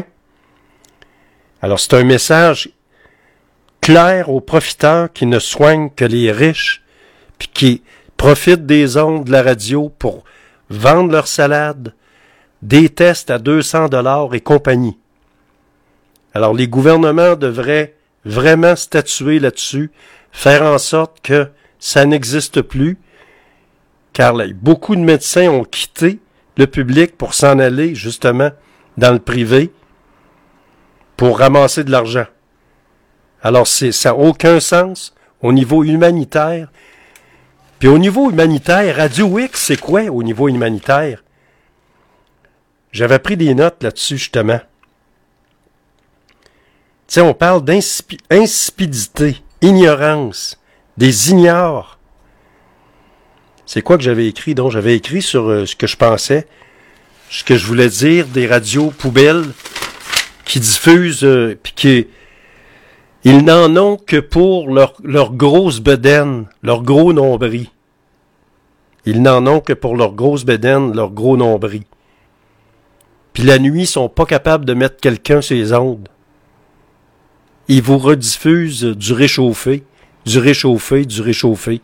Alors, c'est un message clair aux profiteurs qui ne soignent que les riches, puis qui profitent des ondes de la radio pour vendre leurs salades, des tests à 200 $ et compagnie. Alors, les gouvernements devraient vraiment statuer là-dessus, faire en sorte que ça n'existe plus, car là, beaucoup de médecins ont quitté le public pour s'en aller, justement, dans le privé, pour ramasser de l'argent. Alors, ça n'a aucun sens au niveau humanitaire. Puis au niveau humanitaire, Radio X, c'est quoi au niveau humanitaire? J'avais pris des notes là-dessus, justement. Tu sais, on parle d'insipidité, ignorance, des ignorants. C'est quoi que j'avais écrit? Donc, j'avais écrit sur ce que je pensais, ce que je voulais dire des radios poubelles qui diffusent, puis qui... Ils n'en ont que pour leur grosse bedaine, leur gros nombril. Ils n'en ont que pour leur grosse bedaine, leur gros nombril. Puis la nuit, ils sont pas capables de mettre quelqu'un sur les ondes. Ils vous rediffusent du réchauffé, du réchauffé, du réchauffé.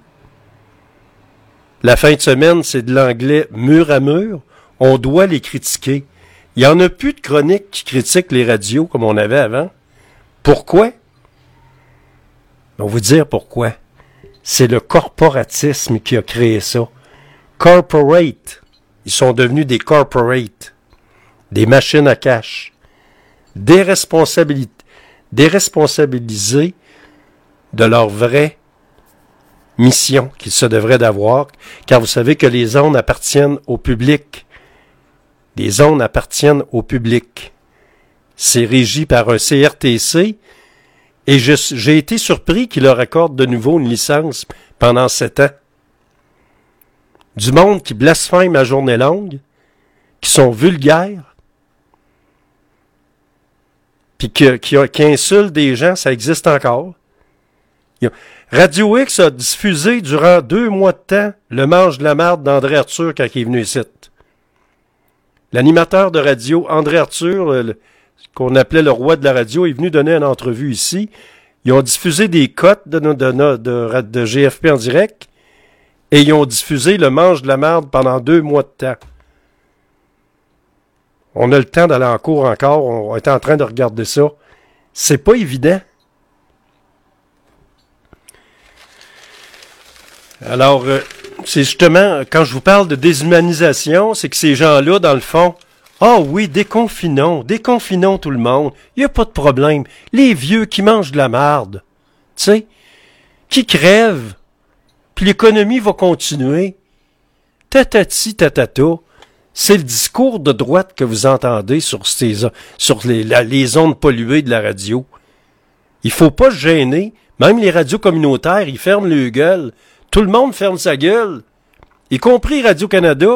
La fin de semaine, c'est de l'anglais mur à mur. On doit les critiquer. Il n'y en a plus de chroniques qui critiquent les radios comme on avait avant. Pourquoi? On va vous dire pourquoi. C'est le corporatisme qui a créé ça. Corporate. Ils sont devenus des corporates. Des machines à cash. Déresponsabilisés de leur vraie mission qu'ils se devraient d'avoir, car vous savez que les ondes appartiennent au public. Les ondes appartiennent au public. C'est régi par un CRTC, et j'ai été surpris qu'il leur accorde de nouveau une licence pendant 7 ans. Du monde qui blasphème à journée longue, qui sont vulgaires, puis qui insultent des gens, ça existe encore. Radio X a diffusé durant 2 mois de temps le Mange de la marde d'André Arthur quand il est venu ici. L'animateur de radio, André Arthur, qu'on appelait le roi de la radio, est venu donner une entrevue ici. Ils ont diffusé des cotes de GFP en direct et ils ont diffusé le Mange de la marde pendant 2 mois de temps. On a le temps d'aller en cours encore, on est en train de regarder ça. C'est pas évident. Alors, c'est justement, quand je vous parle de déshumanisation, c'est que ces gens-là, dans le fond, oui, déconfinons tout le monde, il n'y a pas de problème. Les vieux qui mangent de la marde, tu sais, qui crèvent, puis l'économie va continuer. Tatati, tatata. C'est le discours de droite que vous entendez sur les ondes polluées de la radio. Il faut pas se gêner. Même les radios communautaires, ils ferment le gueule. Tout le monde ferme sa gueule, y compris Radio-Canada.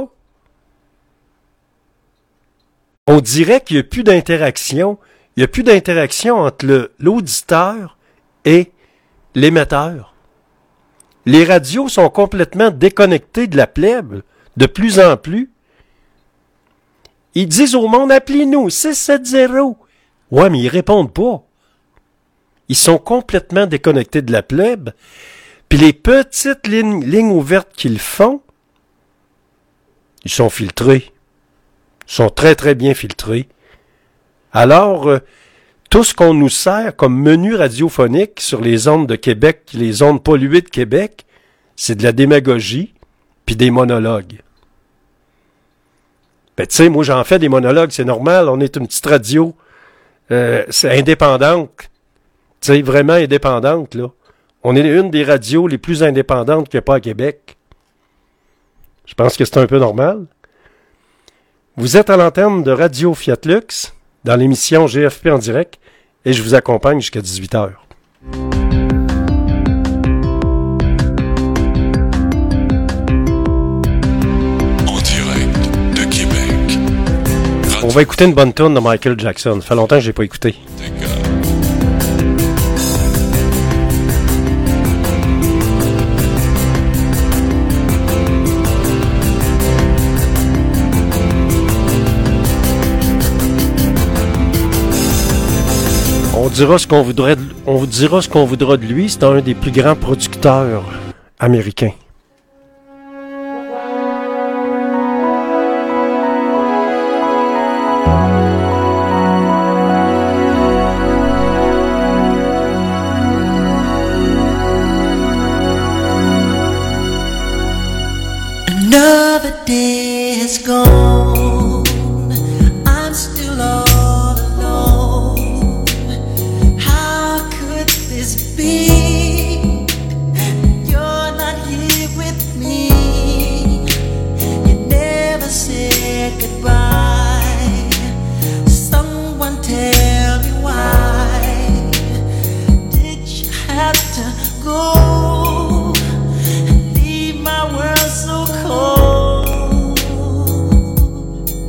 On dirait qu'il n'y a plus d'interaction. Il n'y a plus d'interaction entre l'auditeur et l'émetteur. Les radios sont complètement déconnectées de la plèbe, de plus en plus. Ils disent au monde, appelez-nous, 670. Ouais, mais ils répondent pas. Ils sont complètement déconnectés de la plèbe. Puis les petites lignes ouvertes qu'ils font, ils sont filtrés. Ils sont très, très bien filtrés. Alors, tout ce qu'on nous sert comme menu radiophonique sur les ondes de Québec, les ondes polluées de Québec, c'est de la démagogie puis des monologues. Ben, tu sais, moi, j'en fais des monologues, c'est normal. On est une petite radio c'est indépendante. Tu sais, vraiment indépendante, là. On est une des radios les plus indépendantes qu'il n'y a pas à Québec. Je pense que c'est un peu normal. Vous êtes à l'antenne de Radio Fiat Lux, dans l'émission GFP en direct, et je vous accompagne jusqu'à 18h. On va écouter une bonne tune de Michael Jackson. Ça fait longtemps que je l'ai pas écouté. On dira ce qu'on voudrait, on vous dira ce qu'on voudra de lui. C'est un des plus grands producteurs américains.
Another day has gone. I'm still all alone. How could this be? You're not here with me. You never said goodbye. Someone tell me why did you have to go and leave my world so cold?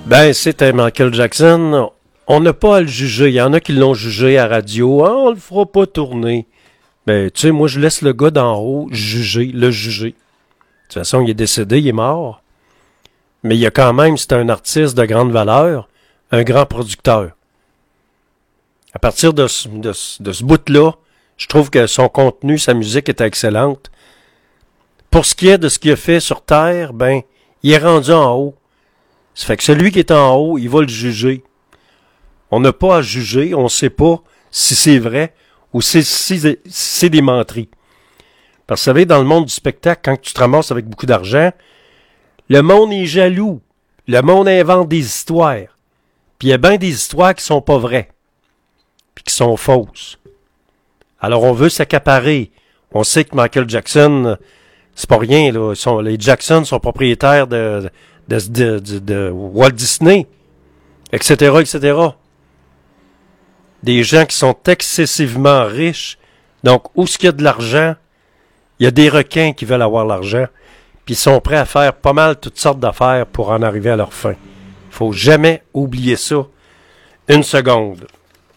Ben, c'était Michael Jackson. On n'a pas à le juger. Il y en a qui l'ont jugé à radio. Ah, on le fera pas tourner. Ben, tu sais, moi, je laisse le gars d'en haut le juger. De toute façon, il est décédé, il est mort. Mais il y a quand même, c'est un artiste de grande valeur, un grand producteur. À partir de ce bout-là, je trouve que son contenu, sa musique est excellente. Pour ce qui est de ce qu'il a fait sur Terre, ben, il est rendu en haut. Ça fait que celui qui est en haut, il va le juger. On n'a pas à juger, on ne sait pas si c'est vrai ou si c'est des menteries. Parce que vous savez, dans le monde du spectacle, quand tu te ramasses avec beaucoup d'argent, le monde est jaloux. Le monde invente des histoires. Puis il y a bien des histoires qui sont pas vraies. Puis qui sont fausses. Alors on veut s'accaparer. On sait que Michael Jackson, c'est pas rien, là. Les Jackson sont propriétaires de Walt Disney, etc., etc. Des gens qui sont excessivement riches. Donc, où est-ce qu'il y a de l'argent, il y a des requins qui veulent avoir l'argent, puis ils sont prêts à faire pas mal toutes sortes d'affaires pour en arriver à leur fin. Il faut jamais oublier ça une seconde.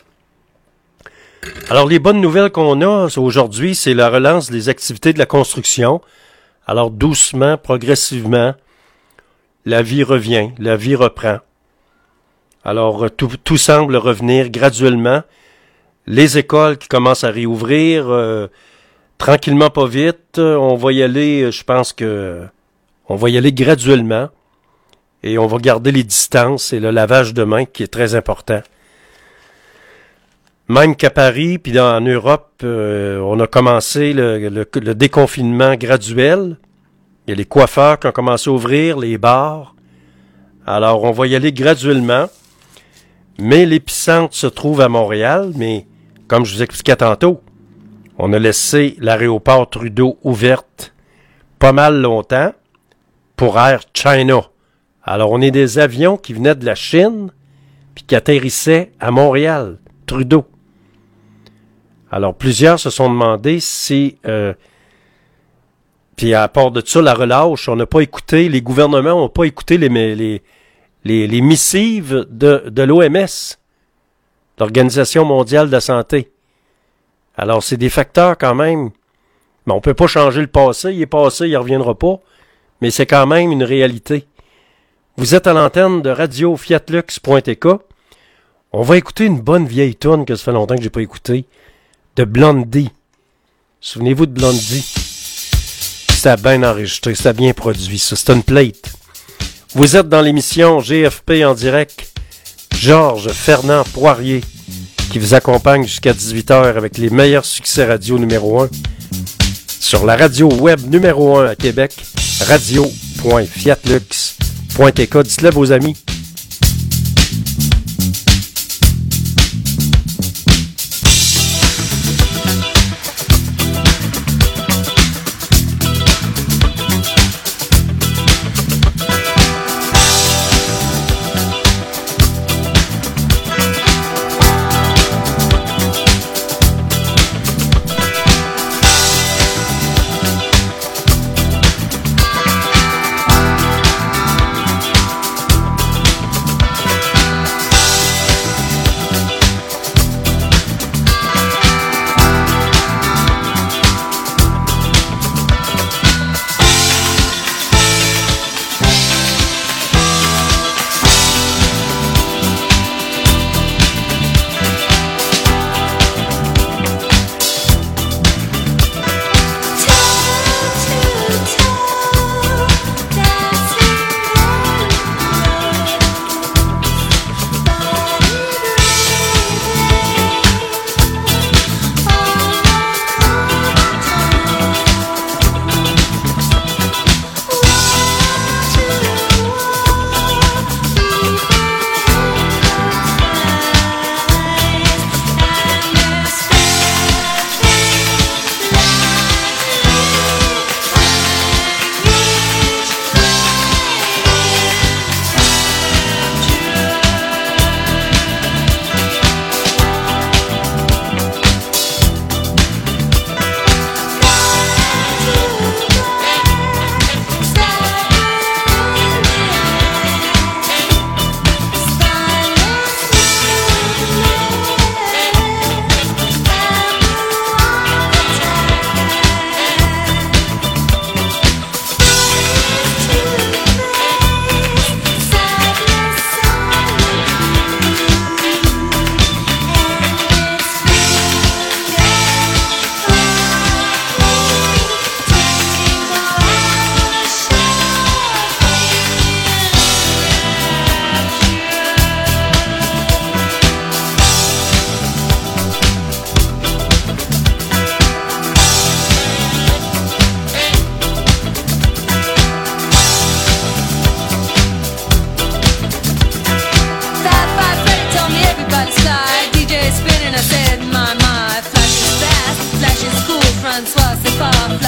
Alors, les bonnes nouvelles qu'on a aujourd'hui, c'est la relance des activités de la construction. Alors, doucement, progressivement, la vie revient, la vie reprend. Alors, tout semble revenir graduellement. Les écoles qui commencent à réouvrir, tranquillement, pas vite. On va y aller, je pense que on va y aller graduellement. Et on va garder les distances et le lavage de mains qui est très important. Même qu'à Paris, puis en Europe, on a commencé le déconfinement graduel. Il y a les coiffeurs qui ont commencé à ouvrir, les bars. Alors, on va y aller graduellement. Mais l'épicentre se trouve à Montréal. Mais, comme je vous expliquais tantôt, on a laissé l'aéroport Trudeau ouverte pas mal longtemps pour Air China. Alors, on est des avions qui venaient de la Chine puis qui atterrissaient à Montréal, Trudeau. Alors, plusieurs se sont demandé si... puis à part de ça, la relâche, on n'a pas écouté, les gouvernements n'ont pas écouté les missives de l'OMS, l'Organisation mondiale de la santé. Alors, c'est des facteurs quand même. Mais on peut pas changer le passé. Il est passé, il ne reviendra pas. Mais c'est quand même une réalité. Vous êtes à l'antenne de radio-fiatlux.tk. On va écouter une bonne vieille tourne que ça fait longtemps que j'ai pas écouté. De Blondie. Souvenez-vous de Blondie. C'était bien enregistré, c'était bien produit, ça. C'est une plate. Vous êtes dans l'émission GFP en direct. Georges Fernand Poirier qui vous accompagne jusqu'à 18h avec les meilleurs succès radio numéro 1 sur la radio web numéro 1 à Québec, radio.fiatlux.tk. Dites-le vos amis.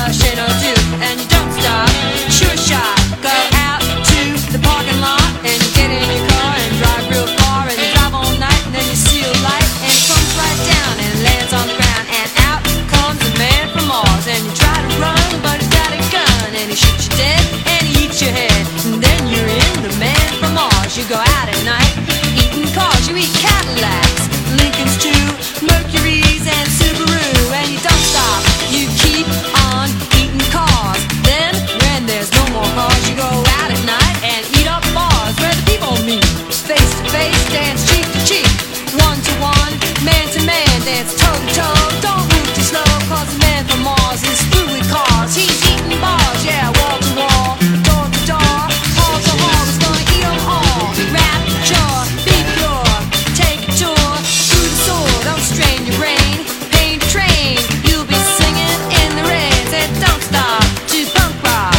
rush ain't no do, and you don't stop. Sure shot, go out to the parking lot and get in your car and drive real far and drive all night, and then you see a light and it comes right down and lands on the ground, and out comes a man from Mars, and you try to run but he's got a gun and he shoots you dead and he eats your head, and then you're in the man from Mars. You go out at night eating cars, you eat Cadillacs, Lincolns too, Mercuries and Subaru, and you don't stop, you keep on eating cars. Then when there's no more cars, you go out at night and eat up bars where the people meet, face to face, dance cheek to cheek, one to one, man to man, dance toe to toe. Don't move too slow, cause the man from Mars is through with cars. He's eating bars, yeah, wall to wall, door to door, hall to hall. He's gonna eat them all. Rapture, be pure, take a tour through the soul. Don't strain your brain, paint a train. You'll be singing in the rain. Say don't stop to punk rock.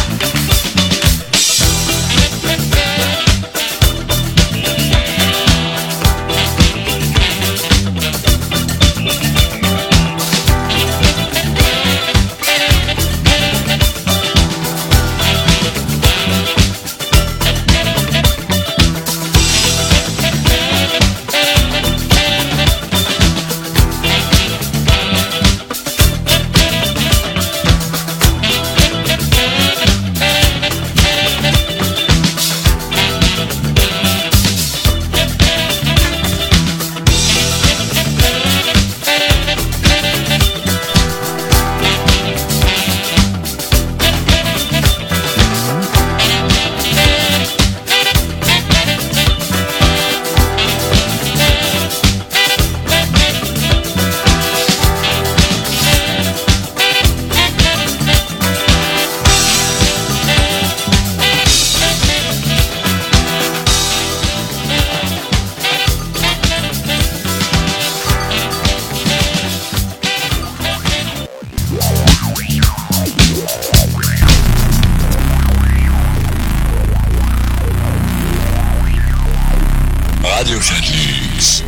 Radio Feliz.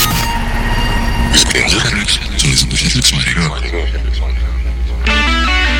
Sur les ondes de Feliz Radio.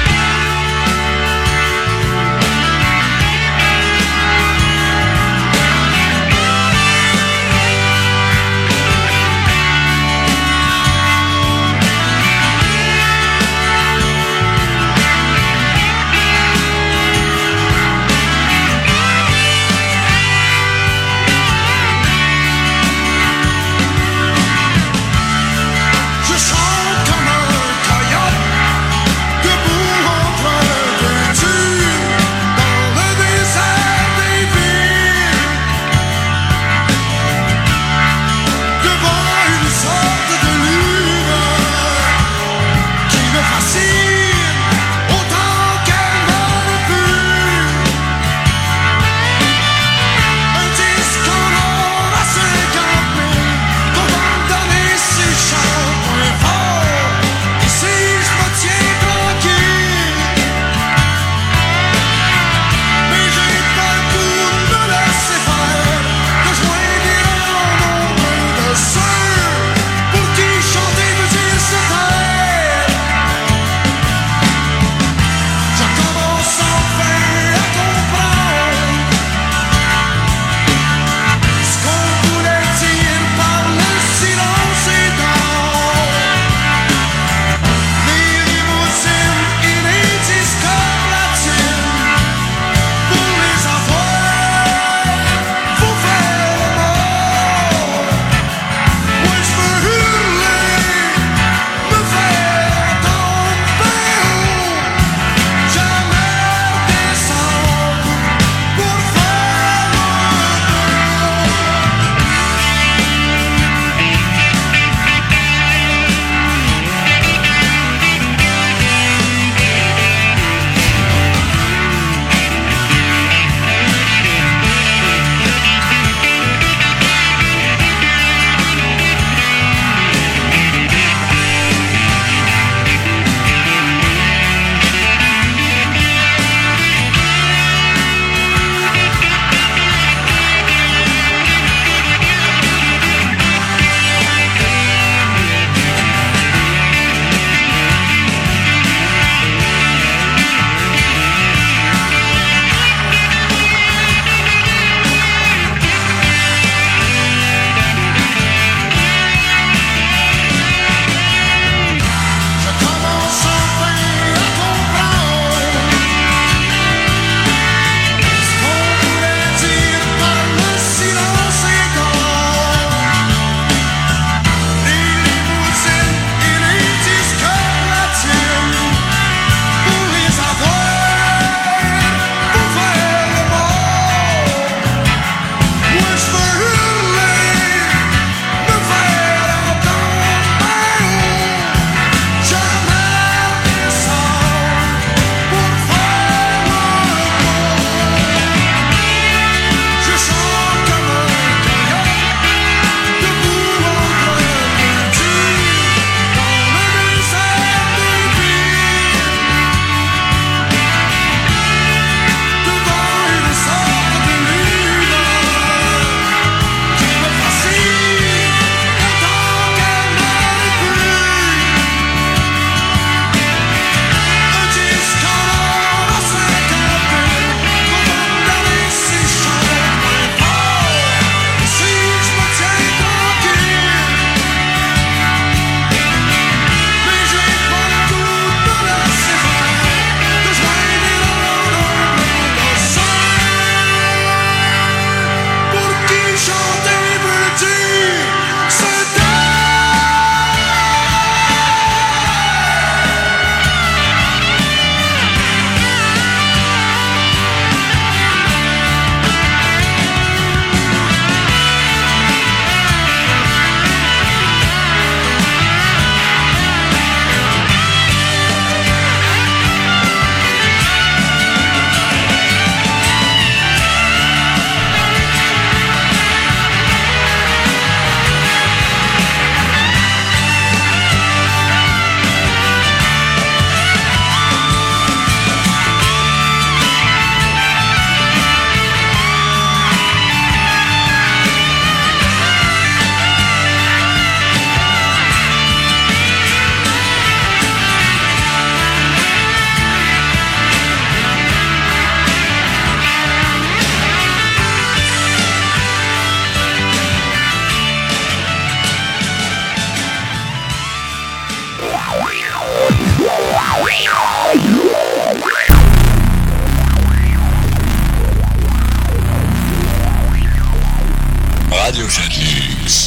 Radio Fat-Lux.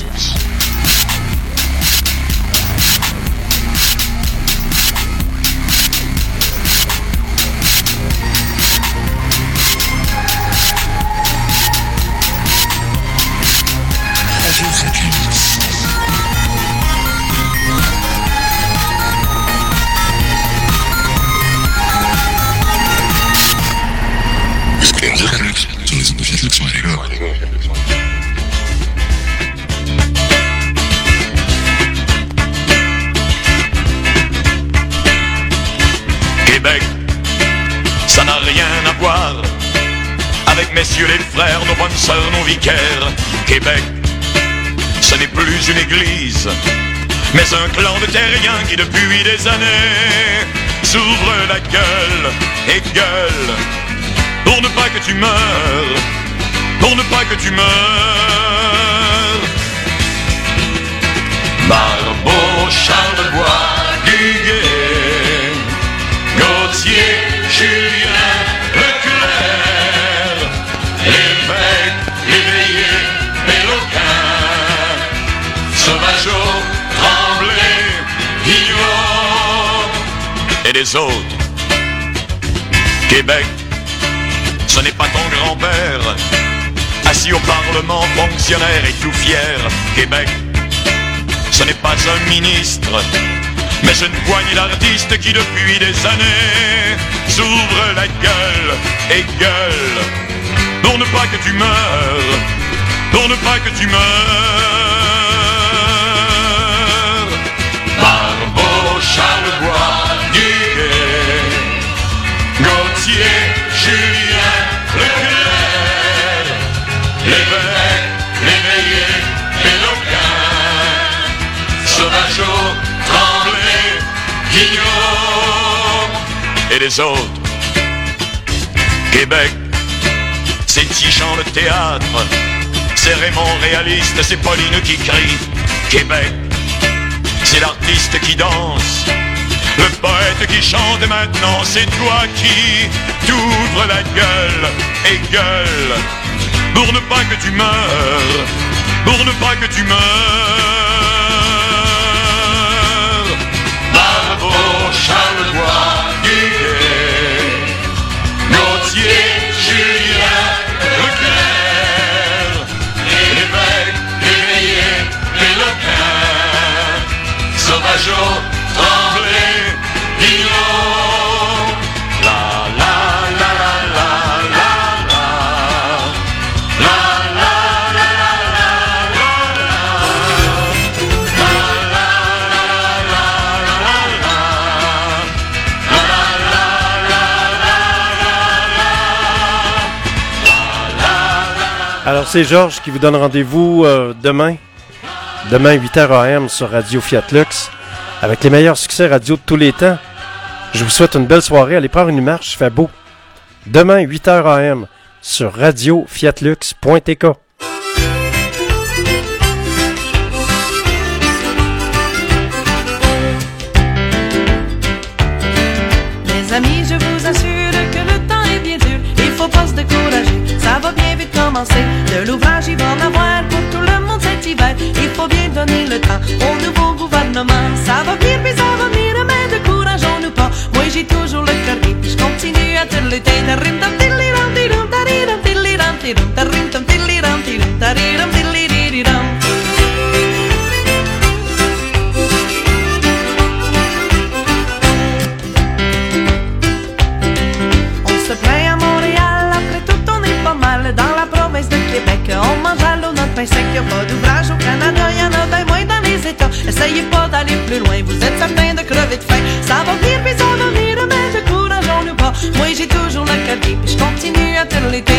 Radio Fat-Lux. Radio Fat-Lux sur les ondes de Fat-Lux Radio.
Québec, ça n'a rien à voir avec messieurs les frères, nos bonnes sœurs, nos vicaires. Québec, ce n'est plus une église, mais un clan de terriens qui depuis des années s'ouvre la gueule et gueule pour ne pas que tu meurs, pour ne pas que tu meurs. Barbeau, Charlebois, Duguay, Gauthier, Julien, Leclerc, l'évêque, l'éveillé, Péloquin, Sauvageau, Tremblay, Guillaume et les autres. Québec, ce n'est pas ton grand-père, assis au Parlement, fonctionnaire et tout fier. Québec, ce n'est pas un ministre, mais une poignée d'artistes qui depuis des années s'ouvrent la gueule et gueule pour ne pas que tu meurs, pour ne pas que tu meurs. Barbeau, Charlebois, Duguay, Gauthier, Julien, Leclerc, l'évêque, l'éveillé, Péloquin, Sauvageau, Tremblay, Guillaume et les autres. Québec, c'est Tichan le théâtre, c'est Raymond réaliste, c'est Pauline qui crie. Québec, c'est l'artiste qui danse, le poète qui chante et maintenant c'est toi qui t'ouvres la gueule et gueule pour ne pas que tu meurs, pour ne pas que tu meurs. Barbeau, Charlebois, Duguay, Gauthier, Julien, Leclerc, l'évêque, l'éveillé, Péloquin, Sauvageau, Tremblay, Guillaume. La la la la la la la la la la
Alors, c'est Georges qui vous donne rendez-vous demain 8h AM sur Radio Fiat-Lux, avec les meilleurs succès radio de tous les temps. Je vous souhaite une belle soirée. Allez prendre une marche, il fait beau. Demain, 8h AM sur Radio Fiat-Lux.tk.
Mes amis, je vous assure que le temps est bien dur. Il faut pas se décourager, ça va bien vite commencer. De l'ouvrage, il va en avoir pour tout le monde cet hiver. Il faut bien donner le temps au nouveau gouvernement. Ça va venir, puis ça va venir, mais décourageons-nous pas. Moi, j'ai toujours le cœur gai, puis je continue à turluter. On se plaint à Montréal, après tout on est pas mal. Dans la province de Québec, on mange à l'eau notre pain sec. Y'a pas d'ouvrage au Canada, y'en a ben moins dans les États. Essayez pas d'aller plus loin, vous êtes certain de crever de faim. Ça va venir, puis ça va venir, mais décourageons-nous pas. Moi j'ai toujours le cœur gai, puis je continue à turluter.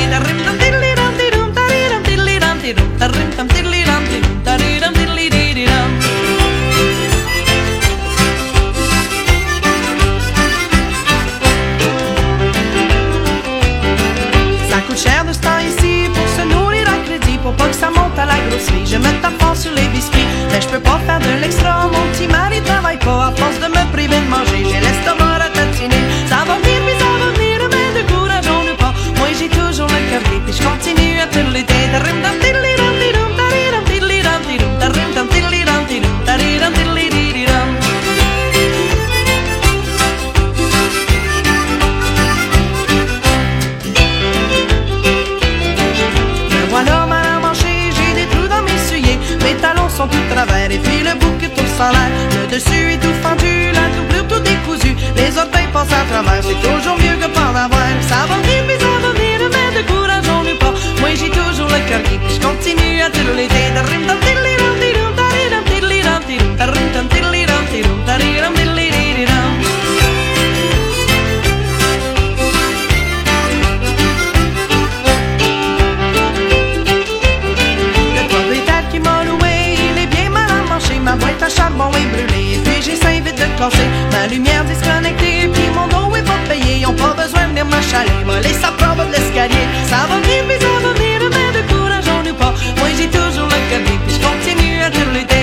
Ça coûte cher de ce temps ici pour se nourrir à crédit, pour pas que ça monte à la grosserie. Je me tape fort sur les biscuits, mais je peux pas faire de l'extra. Mon petit mari travaille pas à force de me priver de manger. J'ai l'estomac ratatiner. Ça va venir, puis ça va venir, mais décourageons-nous pas. Moi j'ai toujours le cœur gai, puis je continue à turluter. travers. Et puis le bouc tout sans l'air, le dessus est tout fendu, la doublure tout décousu, les orteils passent à travers. C'est toujours mieux que pas d'avoir. Ça va venir, mais ça va venir, mais de courage on n'eut pas. Moi j'ai toujours le cœur qui, puis je continue à tirer les dés. Ma boîte à charbon est brûlée, et puis j'ai 5 vitres de classer. Ma lumière disconnectée, puis mon dos est pas payé. Ils ont pas besoin de venir m'achaler, moi les sapeurs de l'escalier. Ça va venir, mais ça va venir, mais de courage on n'eut pas. Moi j'ai toujours le cœur vide, puis je continue à tirer les dés.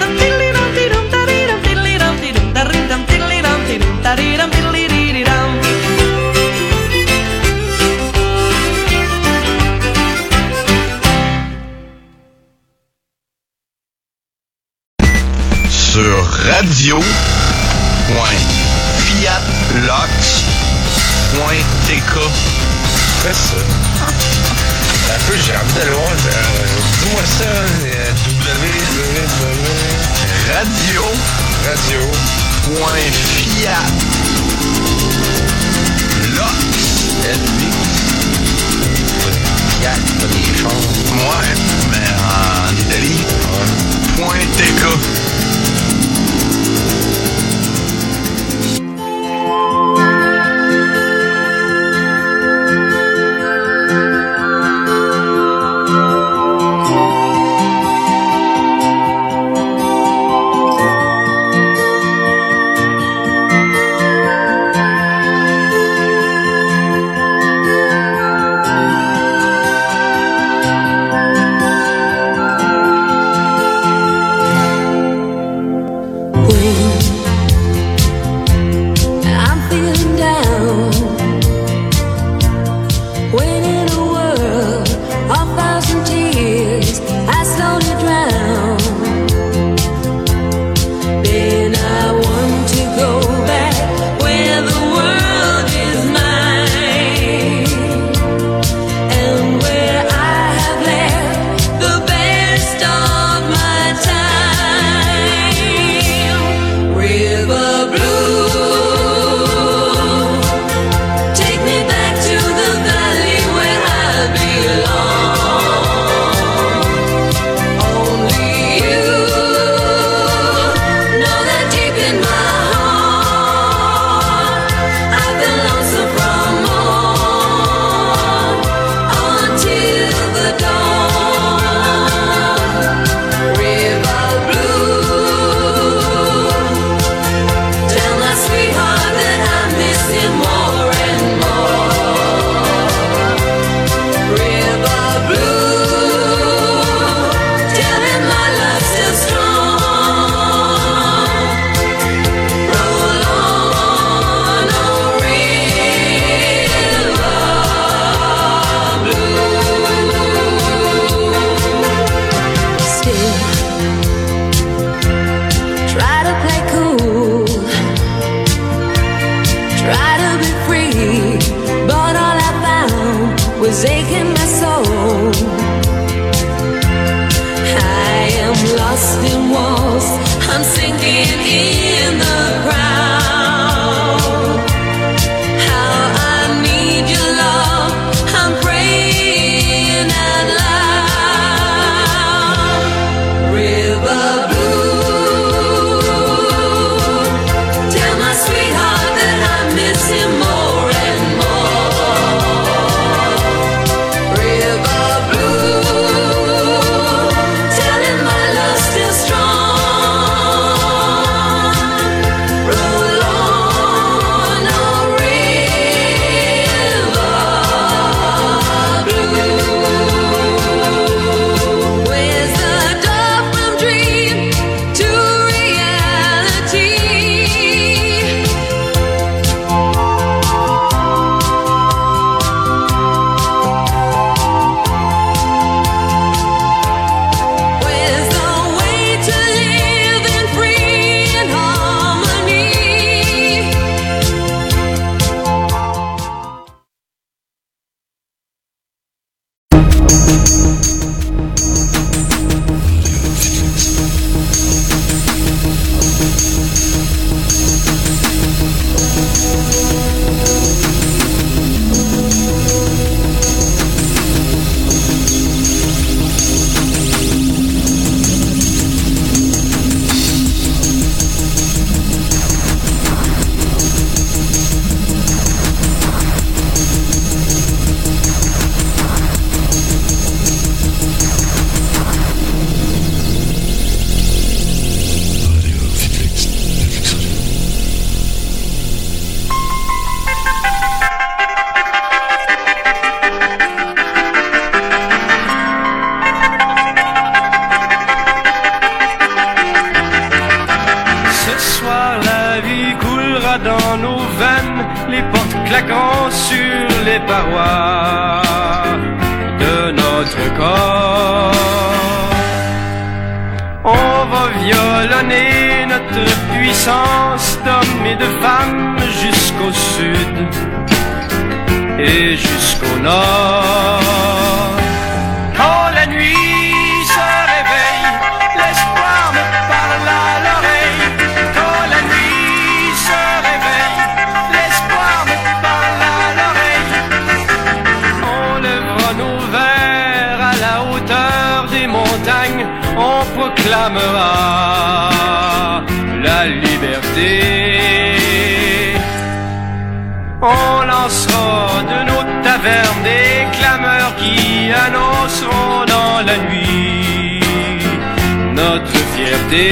Sur radio.fiatlox.tk.
Fais ça. Un peu, j'ai envie d'aller voir. Dis-moi ça.
Fiat, pas des chars. Ouais, mais en Italie. .tk.
échelonner notre puissance d'hommes et de femmes jusqu'au sud et jusqu'au nord. Quand la nuit se réveille, l'espoir me parle à l'oreille. Quand la nuit se réveille, l'espoir me parle à l'oreille. On lèvera nos verres à la hauteur des montagnes, on proclamera la liberté. On lancera de nos tavernes des clameurs qui annonceront dans la nuit notre fierté.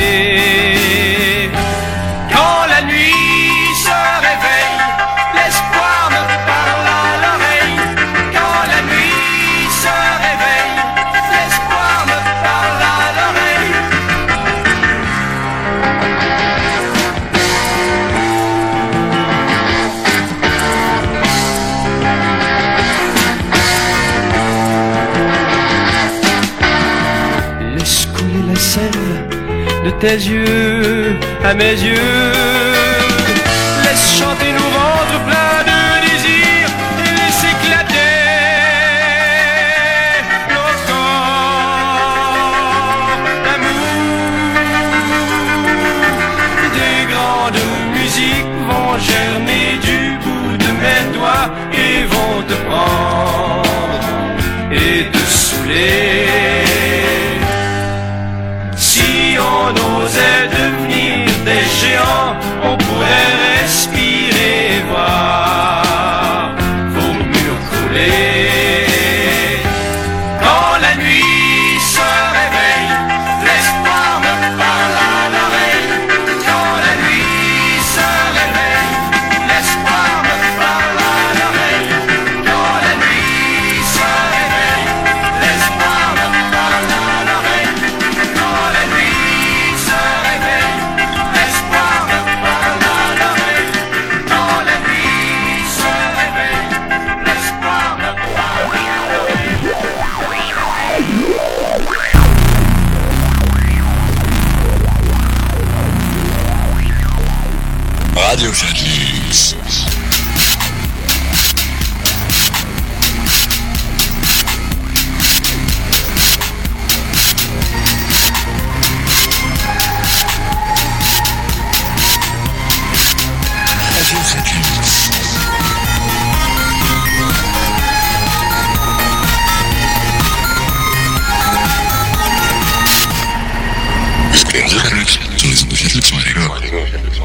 Quand la nuit se réveille, l'espoir me parle à l'oreille. Quand la nuit se réveille, l'espoir me parle à l'oreille. Laisse couler la sève de tes yeux à mes yeux. Laisse chanter nos ventres pleins de désir et laisse éclater nos corps d'amour. Des grandes musiques vont germer du bout de mes doigts et vont te prendre et te saouler. Si on osait devenir des géants, on pourrait respirer et voir vos murs crouler. Quand la nuit se réveille, l'espoir me parle à l'oreille. Quand la nuit se réveille, l'espoir me parle à l'oreille. Quand la nuit se réveille, l'espoir me parle à l'oreille. Quand la nuit se réveille, l'espoir me parle à l'oreille. Quand la nuit se réveille, l'espoir me parle à
Radio Fadlis. Radio Fadlis. Скрин Захарович, Железный Фетлиц Марика.